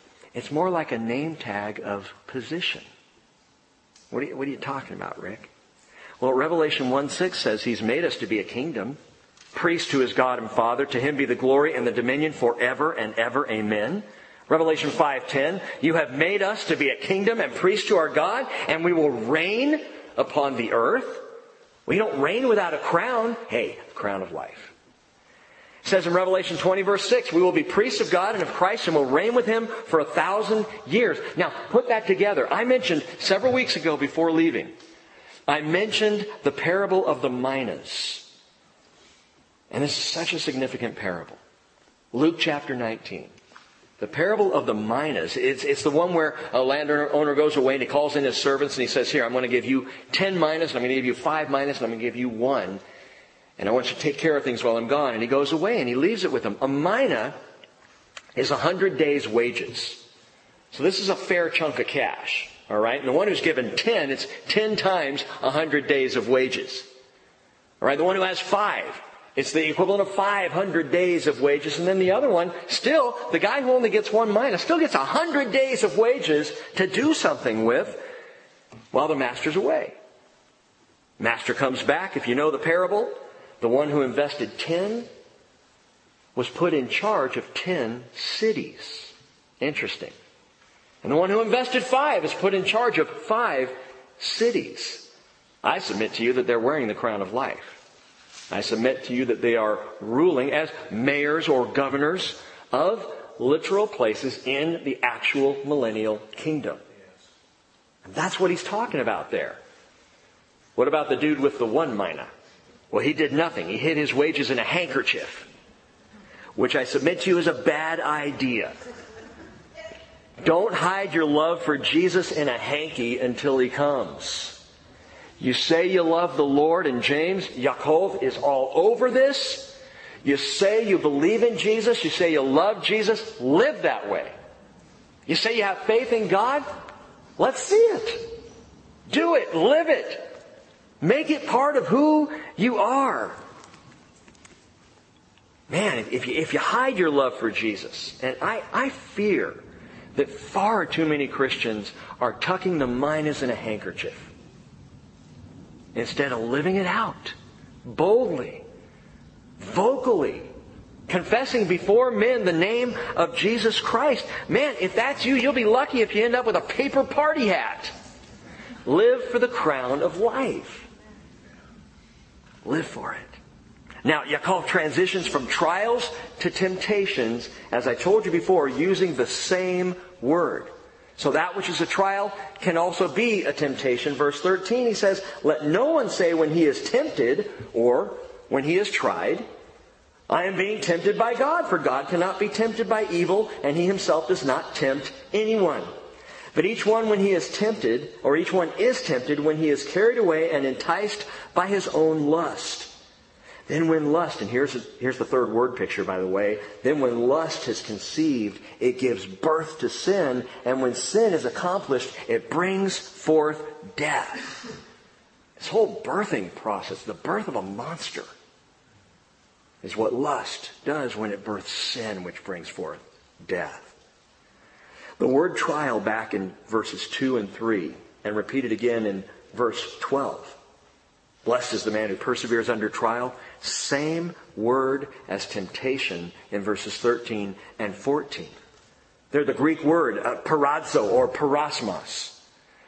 a name tag of position. What are you talking about, Rick? Well, Revelation 1:6 says He's made us to be a kingdom, priest to His God and Father. To Him be the glory and the dominion forever and ever. Amen. Revelation 5:10, you have made us to be a kingdom and priests to our God, and we will reign upon the earth. We don't reign without a crown. Hey, the crown of life. It says in Revelation 20 verse 6, we will be priests of God and of Christ and will reign with Him for 1,000 years. Now, put that together. I mentioned several weeks ago before leaving, I mentioned the parable of the minas. And this is such a significant parable. Luke chapter 19. The parable of the minas, it's the one where a landowner goes away and he calls in his servants and he says, here, I'm going to give you 10 minas, and I'm going to give you 5 minas, and I'm going to give you 1. And I want you to take care of things while I'm gone. And he goes away and he leaves it with them. A mina is 100 days' wages. So this is a fair chunk of cash. All right? And the one who's given 10, it's 10 times 100 days of wages. All right? The one who has 5, it's the equivalent of 500 days of wages. And then the other one, still, the guy who only gets 1 mina still gets 100 days of wages to do something with while the master's away. Master comes back. If you know the parable, the one who invested 10 was put in charge of 10 cities. Interesting. And the one who invested 5 is put in charge of 5 cities. I submit to you that they're wearing the crown of life. I submit to you that they are ruling as mayors or governors of literal places in the actual millennial kingdom. And that's what he's talking about there. What about the dude with the 1 mina? Well, he did nothing. He hid his wages in a handkerchief, which I submit to you is a bad idea. Don't hide your love for Jesus in a hanky until He comes. You say you love the Lord, and James, Yaakov, is all over this. You say you believe in Jesus. You say you love Jesus. Live that way. You say you have faith in God. Let's see it. Do it. Live it. Make it part of who you are. Man, if you hide your love for Jesus, and I fear that far too many Christians are tucking the minas in a handkerchief instead of living it out boldly, vocally, confessing before men the name of Jesus Christ. Man, if that's you, you'll be lucky if you end up with a paper party hat. Live for the crown of life. Live for it. Now, Yaakov transitions from trials to temptations, as I told you before, using the same word. So that which is a trial can also be a temptation. Verse 13, he says, let no one say when he is tempted or when he is tried, I am being tempted by God, for God cannot be tempted by evil, and He Himself does not tempt anyone. But each one when he is tempted, or each one is tempted when he is carried away and enticed by his own lust. Then when lust, and here's the third word picture, by the way. Then when lust is conceived, it gives birth to sin. And when sin is accomplished, it brings forth death. This whole birthing process, the birth of a monster, is what lust does when it births sin, which brings forth death. The word trial back in verses 2 and 3, and repeated again in verse 12. Blessed is the man who perseveres under trial. Same word as temptation in verses 13 and 14. They're the Greek word parazzo or parasmos.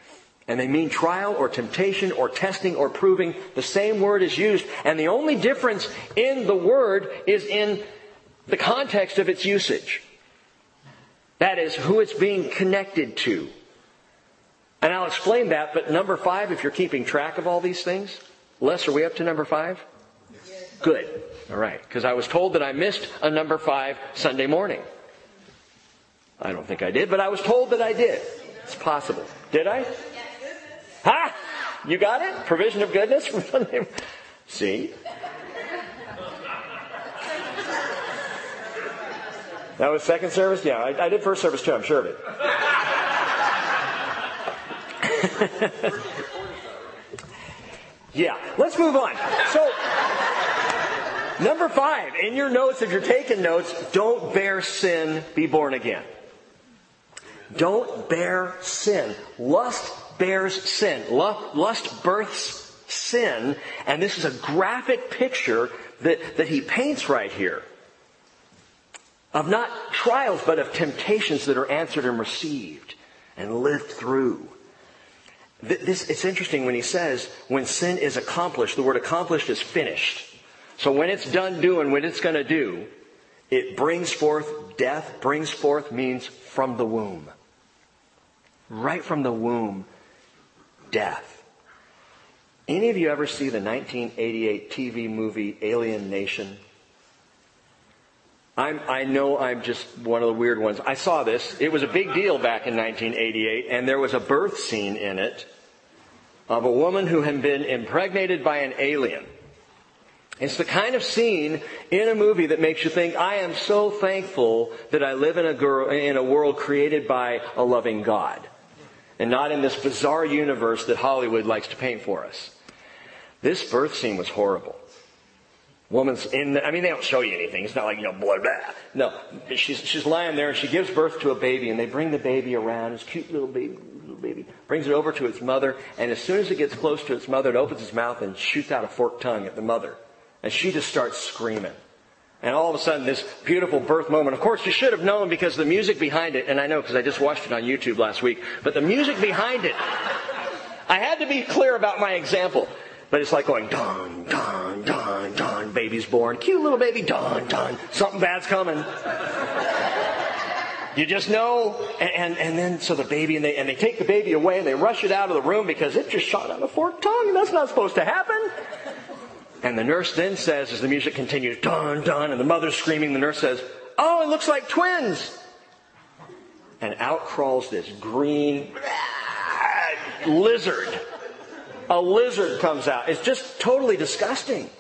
And they mean trial or temptation or testing or proving. The same word is used. And the only difference in the word is in the context of its usage. That is, who it's being connected to. And I'll explain that, but number 5, if you're keeping track of all these things. Les, are we up to number 5? Yes. Good. All right. Because I was told that I missed a number 5 Sunday morning. I don't think I did, but I was told that I did. It's possible. Did I? Ha! You got it? Provision of goodness from Sunday. See? That was second service? Yeah, I did first service too, I'm sure of it. Yeah, let's move on. So, number 5, in your notes, if you're taking notes, don't bear sin, be born again. Don't bear sin. Lust bears sin. Lust births sin. And this is a graphic picture that he paints right here. Of not trials, but of temptations that are answered and received and lived through. It's interesting when he says, when sin is accomplished, the word accomplished is finished. So when it's done doing what it's going to do, it brings forth death. Brings forth means from the womb. Right from the womb, death. Any of you ever see the 1988 TV movie Alien Nation? I know I'm just one of the weird ones. I saw this. It was a big deal back in 1988, and there was a birth scene in it of a woman who had been impregnated by an alien. It's the kind of scene in a movie that makes you think, I am so thankful that I live in a world created by a loving God, and not in this bizarre universe that Hollywood likes to paint for us. This birth scene was horrible. Woman's they don't show you anything. It's not like, blah, blah. No, she's lying there and she gives birth to a baby, and they bring the baby around. This cute little baby. Brings it over to its mother, and as soon as it gets close to its mother, it opens its mouth and shoots out a forked tongue at the mother. And she just starts screaming. And all of a sudden, this beautiful birth moment. Of course, you should have known because the music behind it, and I know because I just watched it on YouTube last week, but the music behind it, I had to be clear about my example. But it's like going, dun, dun, dun, dun, baby's born. Cute little baby, dun, dun, something bad's coming. You just know. And then, so the baby, and they take the baby away and they rush it out of the room because it just shot out a forked tongue and that's not supposed to happen. And the nurse then says, as the music continues, dun, dun, and the mother's screaming, the nurse says, oh, it looks like twins. And out crawls this green lizard. A lizard comes out. It's just totally disgusting.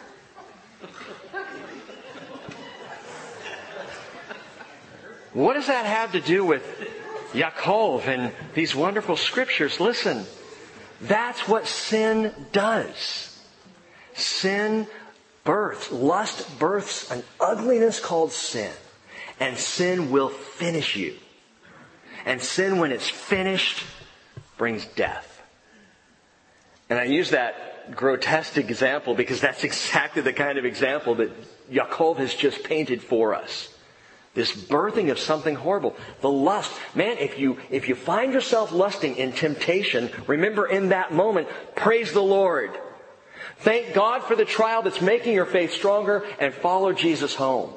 What does that have to do with Yaakov and these wonderful scriptures? Listen, that's what sin does. Sin births, lust births an ugliness called sin. And sin will finish you. And sin, when it's finished, brings death. And I use that grotesque example because that's exactly the kind of example that Yaakov has just painted for us. This birthing of something horrible. The lust. Man, if you find yourself lusting in temptation, remember in that moment, praise the Lord. Thank God for the trial that's making your faith stronger, and follow Jesus home.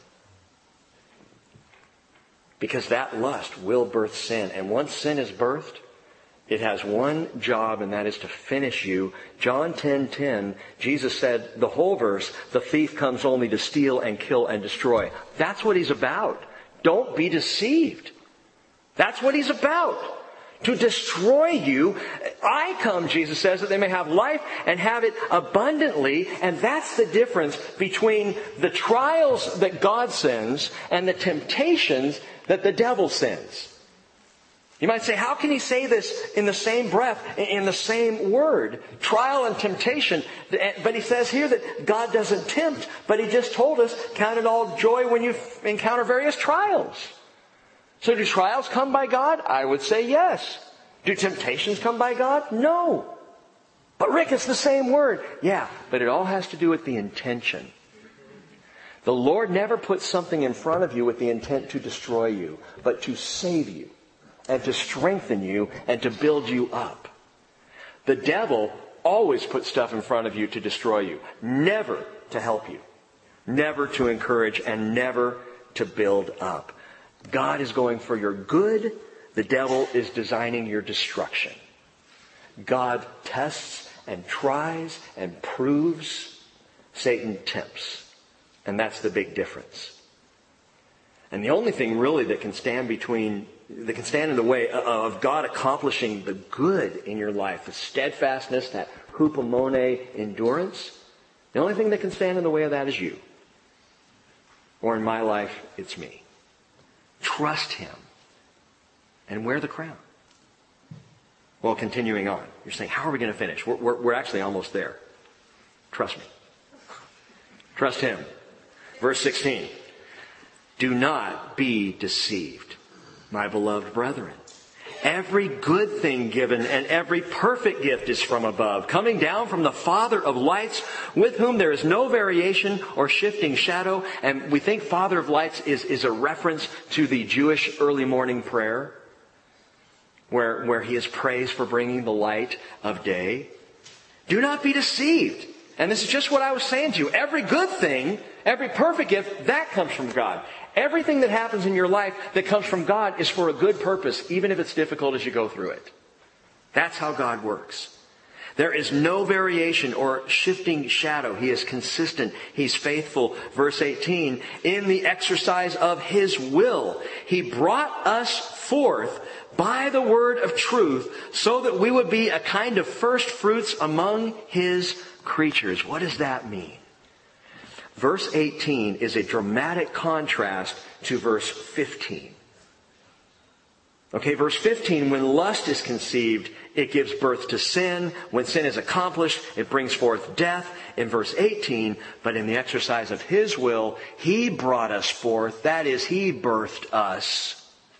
Because that lust will birth sin. And once sin is birthed, it has one job, and that is to finish you. John 10:10, Jesus said, the whole verse, the thief comes only to steal and kill and destroy. That's what he's about. Don't be deceived. That's what he's about. To destroy you. I come, Jesus says, that they may have life and have it abundantly. And that's the difference between the trials that God sends and the temptations that the devil sends. You might say, how can he say this in the same breath, in the same word? Trial and temptation. But he says here that God doesn't tempt, but he just told us, count it all joy when you encounter various trials. So do trials come by God? I would say yes. Do temptations come by God? No. But Rick, it's the same word. Yeah, but it all has to do with the intention. The Lord never puts something in front of you with the intent to destroy you, but to save you. and to strengthen you and to build you up. The devil always puts stuff in front of you to destroy you, never to help you, never to encourage, and never to build up. God is going for your good. The devil is designing your destruction. God tests and tries and proves. Satan tempts. And that's the big difference. And the only thing really that can stand in the way of God accomplishing the good in your life, the steadfastness, that hupomone endurance, the only thing that can stand in the way of that is you. Or in my life, it's me. Trust Him and wear the crown. Well, continuing on. You're saying, how are we going to finish? We're actually almost there. Trust me. Trust Him. Verse 16. Do not be deceived, my beloved brethren. Every good thing given and every perfect gift is from above, coming down from the Father of lights, with whom there is no variation or shifting shadow. And we think Father of lights is a reference to the Jewish early morning prayer, where He is praised for bringing the light of day. Do not be deceived. And this is just what I was saying to you. Every good thing, every perfect gift, that comes from God. Everything that happens in your life that comes from God is for a good purpose, even if it's difficult as you go through it. That's how God works. There is no variation or shifting shadow. He is consistent. He's faithful. Verse 18, in the exercise of His will, He brought us forth by the word of truth, so that we would be a kind of first fruits among His creatures. What does that mean? Verse 18 is a dramatic contrast to verse 15. Okay, verse 15, when lust is conceived, it gives birth to sin. When sin is accomplished, it brings forth death. In verse 18, but in the exercise of His will, He brought us forth. That is, He birthed us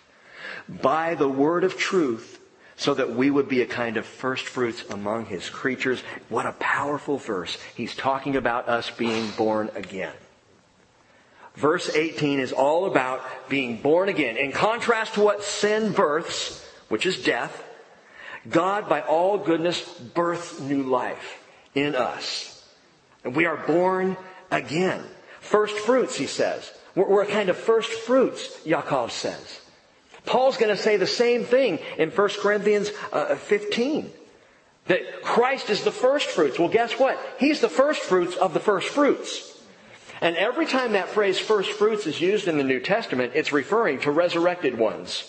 by the word of truth, so that we would be a kind of first fruits among His creatures. What a powerful verse. He's talking about us being born again. Verse 18 is all about being born again. In contrast to what sin births, which is death, God, by all goodness, births new life in us. And we are born again. First fruits, he says. We're a kind of first fruits, Yaakov says. Paul's going to say the same thing in 1 Corinthians 15. That Christ is the first fruits. Well, guess what? He's the first fruits of the first fruits. And every time that phrase first fruits is used in the New Testament, it's referring to resurrected ones.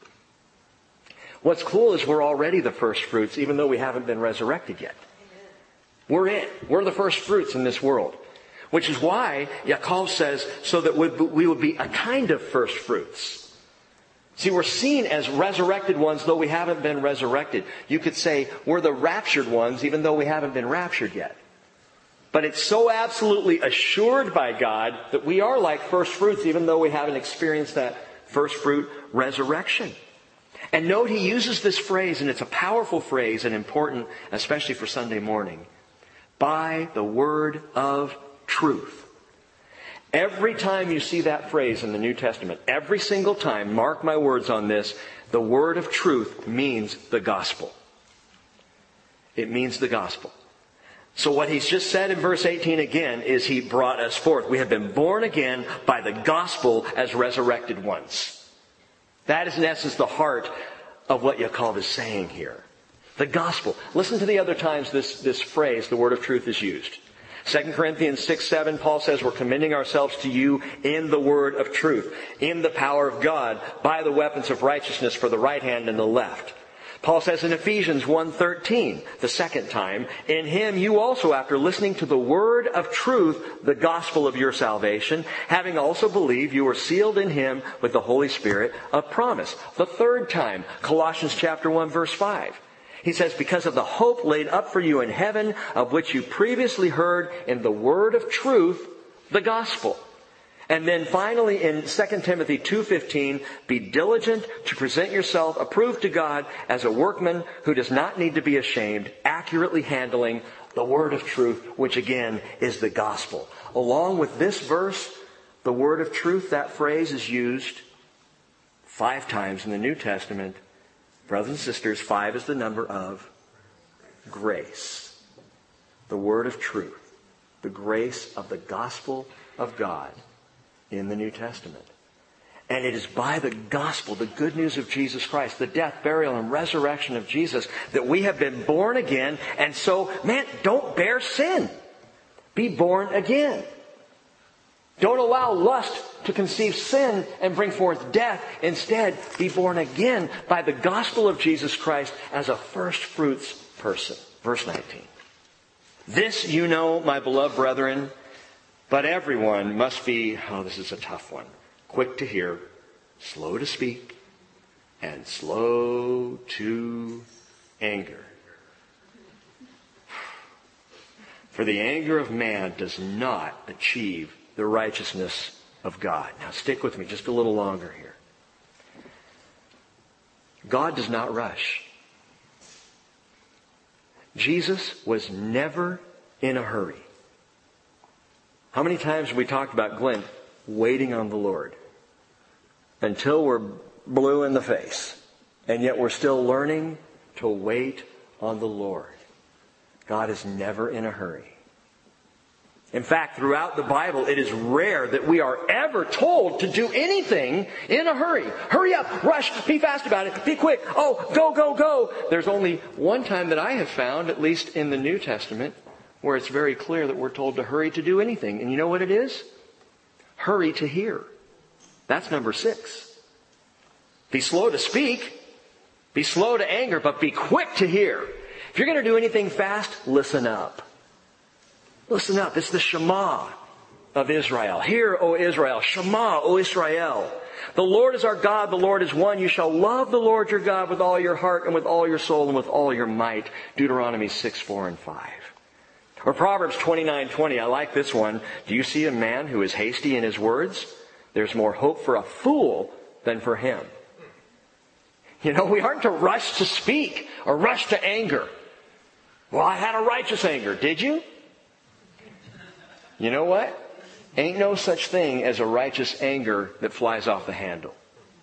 What's cool is we're already the first fruits, even though we haven't been resurrected yet. We're it. We're the first fruits in this world. Which is why Yaakov says, so that we would be a kind of first fruits. See, we're seen as resurrected ones, though we haven't been resurrected. You could say we're the raptured ones, even though we haven't been raptured yet. But it's so absolutely assured by God that we are like first fruits, even though we haven't experienced that first fruit resurrection. And note, he uses this phrase, and it's a powerful phrase and important, especially for Sunday morning. By the word of truth. Every time you see that phrase in the New Testament, every single time, mark my words on this, the word of truth means the gospel. It means the gospel. So what he's just said in verse 18 again is He brought us forth. We have been born again by the gospel as resurrected ones. That is in essence the heart of what Yaakov is saying here. The gospel. Listen to the other times this phrase, the word of truth, is used. 2 Corinthians 6:7, Paul says we're commending ourselves to you in the word of truth, in the power of God, by the weapons of righteousness for the right hand and the left. Paul says in Ephesians 1:13, the second time, in Him you also, after listening to the word of truth, the gospel of your salvation, having also believed, you were sealed in Him with the Holy Spirit of promise. The third time, Colossians chapter 1 verse 5. He says, because of the hope laid up for you in heaven, of which you previously heard in the word of truth, the gospel. And then finally in 2 Timothy 2:15, be diligent to present yourself approved to God as a workman who does not need to be ashamed, accurately handling the word of truth, which again is the gospel. Along with this verse, the word of truth, that phrase is used 5 times in the New Testament, brothers and sisters, 5 is the number of grace. The word of truth. The grace of the gospel of God in the New Testament. And it is by the gospel, the good news of Jesus Christ, the death, burial, and resurrection of Jesus, that we have been born again. And so, man, don't bear sin. Be born again. Don't allow lust to conceive sin and bring forth death. Instead, be born again by the gospel of Jesus Christ as a first fruits person. Verse 19. This you know, my beloved brethren, but everyone must be, this is a tough one, quick to hear, slow to speak, and slow to anger. For the anger of man does not achieve the righteousness of God. Now stick with me just a little longer here. God does not rush. Jesus was never in a hurry. How many times have we talked about Glenn waiting on the Lord until we're blue in the face, and yet we're still learning to wait on the Lord? God is never in a hurry. In fact, throughout the Bible, it is rare that we are ever told to do anything in a hurry. Hurry up, rush, be fast about it, be quick, go, go, go. There's only one time that I have found, at least in the New Testament, where it's very clear that we're told to hurry to do anything. And you know what it is? Hurry to hear. That's number 6. Be slow to speak, be slow to anger, but be quick to hear. If you're going to do anything fast, listen up. Listen up. It's the Shema of Israel. Hear, O Israel. Shema, O Israel. The Lord is our God. The Lord is one. You shall love the Lord your God with all your heart and with all your soul and with all your might. Deuteronomy 6, 4, and 5. Or Proverbs 29:20. I like this one. Do you see a man who is hasty in his words? There's more hope for a fool than for him. You know, we aren't to rush to speak or rush to anger. Well, I had a righteous anger. Did you? You know what? Ain't no such thing as a righteous anger that flies off the handle.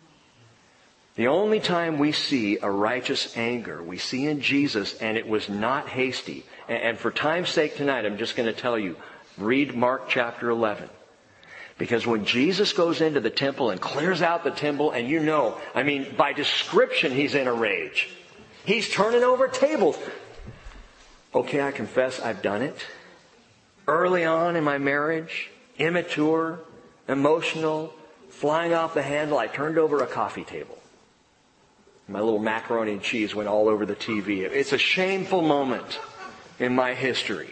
The only time we see a righteous anger, we see in Jesus, and it was not hasty. And for time's sake tonight, I'm just going to tell you, read Mark chapter 11. Because when Jesus goes into the temple and clears out the temple, and you know, by description, he's in a rage. He's turning over tables. Okay, I confess I've done it. Early on in my marriage, immature, emotional, flying off the handle, I turned over a coffee table. My little macaroni and cheese went all over the TV. It's a shameful moment in my history.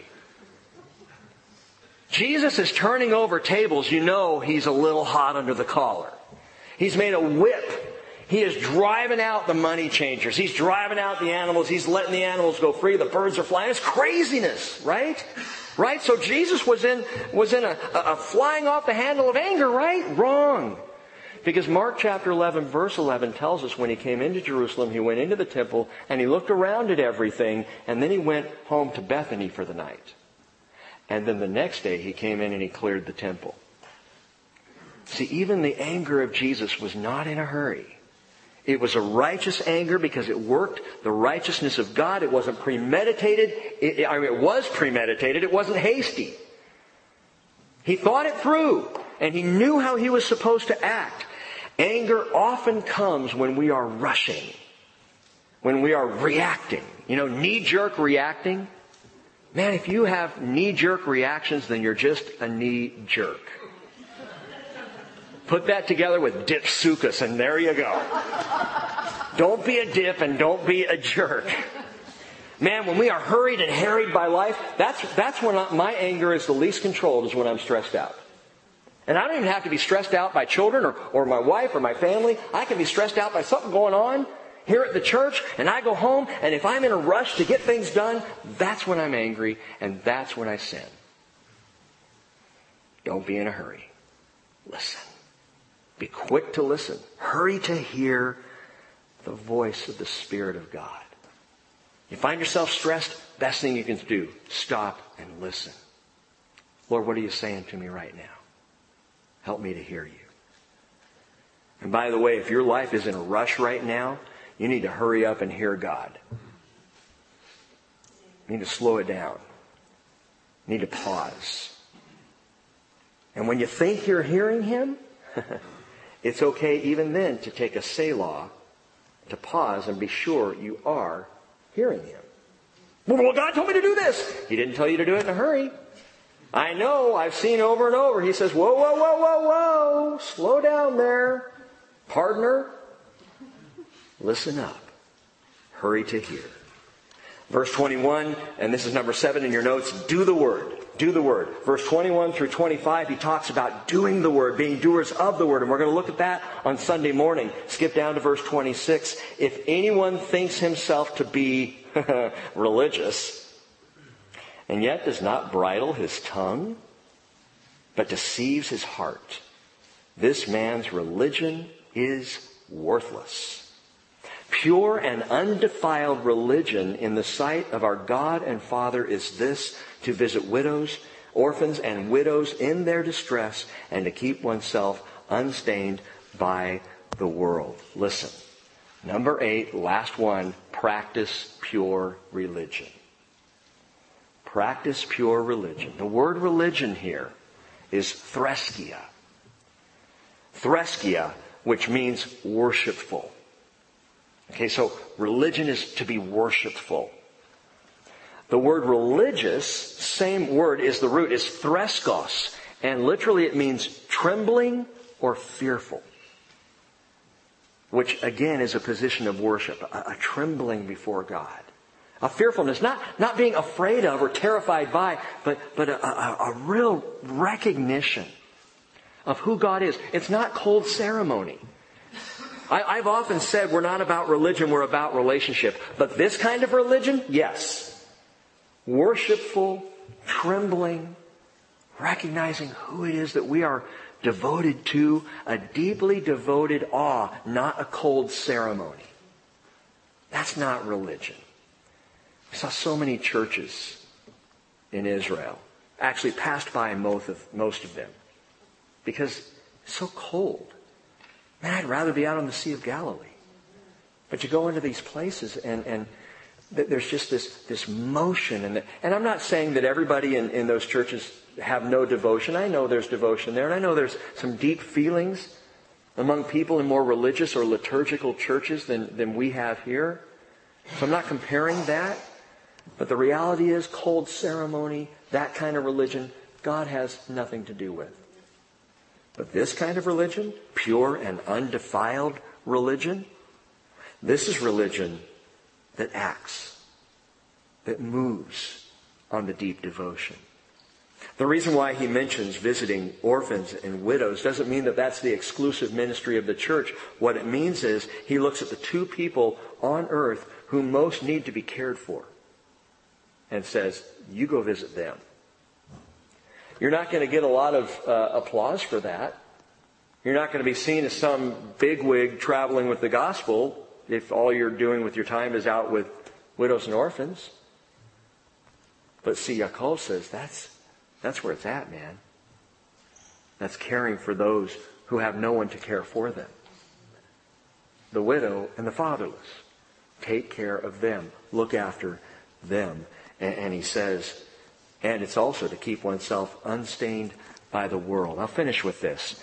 Jesus is turning over tables. You know he's a little hot under the collar. He's made a whip. He is driving out the money changers. He's driving out the animals. He's letting the animals go free. The birds are flying. It's craziness, right? Right? So Jesus was in a flying off the handle of anger, right? Wrong. Because Mark chapter 11, verse 11 tells us when he came into Jerusalem, he went into the temple and he looked around at everything, and then he went home to Bethany for the night. And then the next day he came in and he cleared the temple. See, even the anger of Jesus was not in a hurry. It was a righteous anger because it worked the righteousness of God. It wasn't premeditated. It was premeditated. It wasn't hasty. He thought it through, and he knew how he was supposed to act. Anger often comes when we are rushing, when we are reacting. You know, knee-jerk reacting. Man, if you have knee-jerk reactions, then you're just a knee-jerk. Put that together with dipsuchus, and there you go. Don't be a dip and don't be a jerk. Man, when we are hurried and harried by life, that's when my anger is the least controlled, is when I'm stressed out. And I don't even have to be stressed out by children or my wife or my family. I can be stressed out by something going on here at the church, and I go home, and if I'm in a rush to get things done, that's when I'm angry, and that's when I sin. Don't be in a hurry. Listen. Be quick to listen. Hurry to hear the voice of the Spirit of God. You find yourself stressed, best thing you can do, stop and listen. Lord, what are you saying to me right now? Help me to hear you. And by the way, if your life is in a rush right now, you need to hurry up and hear God. You need to slow it down. You need to pause. And when you think you're hearing Him, it's okay even then to take a Selah, to pause and be sure you are hearing Him. Well, God told me to do this. He didn't tell you to do it in a hurry. I know, I've seen over and over. He says, whoa, whoa, whoa, whoa, whoa. Slow down there, partner. Listen up. Hurry to hear. Verse 21, and this is number 7 in your notes, do the Word. Do the Word. Verse 21 through 25, he talks about doing the Word, being doers of the Word. And we're going to look at that on Sunday morning. Skip down to verse 26. If anyone thinks himself to be religious, and yet does not bridle his tongue, but deceives his heart, this man's religion is worthless. Pure and undefiled religion in the sight of our God and Father is this, to visit widows, orphans, and widows in their distress, and to keep oneself unstained by the world. Listen, number 8, last one, practice pure religion. Practice pure religion. The word religion here is threskia. Threskia, which means worshipful. Okay, so religion is to be worshipful. The word religious, same word is the root, is threskos. And literally it means trembling or fearful. Which again is a position of worship, a trembling before God. A fearfulness, not being afraid of or terrified by, but a real recognition of who God is. It's not cold ceremony. I've often said we're not about religion, we're about relationship. But this kind of religion, yes. Worshipful, trembling, recognizing who it is that we are devoted to, a deeply devoted awe, not a cold ceremony. That's not religion. I saw so many churches in Israel, actually passed by most of them, because it's so cold. Man, I'd rather be out on the Sea of Galilee. But you go into these places and there's just this motion. And I'm not saying that everybody in those churches have no devotion. I know there's devotion there. And I know there's some deep feelings among people in more religious or liturgical churches than we have here. So I'm not comparing that. But the reality is cold ceremony, that kind of religion, God has nothing to do with. But this kind of religion, pure and undefiled religion, this is religion that acts, that moves on the deep devotion. The reason why he mentions visiting orphans and widows doesn't mean that that's the exclusive ministry of the church. What it means is he looks at the two people on earth who most need to be cared for and says, you go visit them. You're not going to get a lot of applause for that. You're not going to be seen as some bigwig traveling with the gospel if all you're doing with your time is out with widows and orphans. But see, Yaakov says that's where it's at, man. That's caring for those who have no one to care for them. The widow and the fatherless. Take care of them. Look after them. And he says, and it's also to keep oneself unstained by the world. I'll finish with this.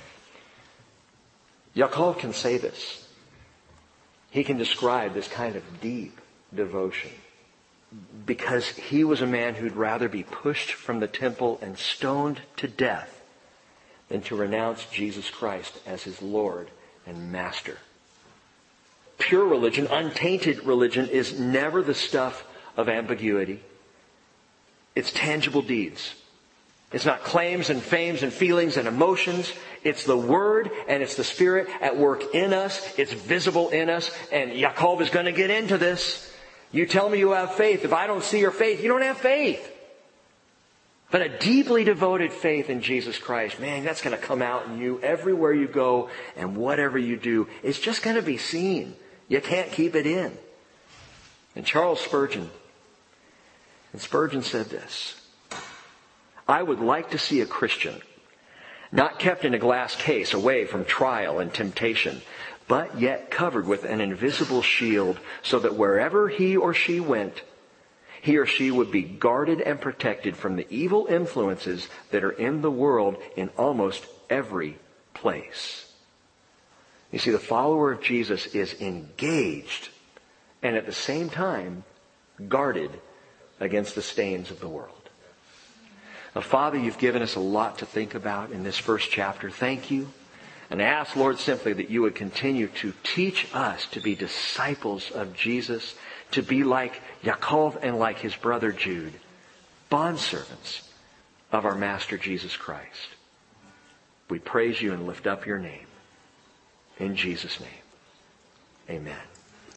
Yaakov can say this. He can describe this kind of deep devotion because he was a man who'd rather be pushed from the temple and stoned to death than to renounce Jesus Christ as his Lord and Master. Pure religion, untainted religion, is never the stuff of ambiguity. It's tangible deeds. It's not claims and fames and feelings and emotions. It's the Word and it's the Spirit at work in us. It's visible in us. And Yaakov is going to get into this. You tell me you have faith. If I don't see your faith, you don't have faith. But a deeply devoted faith in Jesus Christ, man, that's going to come out in you everywhere you go and whatever you do. It's just going to be seen. You can't keep it in. And Charles Spurgeon said this: I would like to see a Christian not kept in a glass case away from trial and temptation, but yet covered with an invisible shield, so that wherever he or she went, he or she would be guarded and protected from the evil influences that are in the world in almost every place. You see, the follower of Jesus is engaged and at the same time guarded against the stains of the world. Now, Father, you've given us a lot to think about in this first chapter. Thank you. And I ask, Lord, simply that you would continue to teach us to be disciples of Jesus, to be like Yaakov and like his brother Jude, bondservants of our Master Jesus Christ. We praise you and lift up your name. In Jesus' name, amen.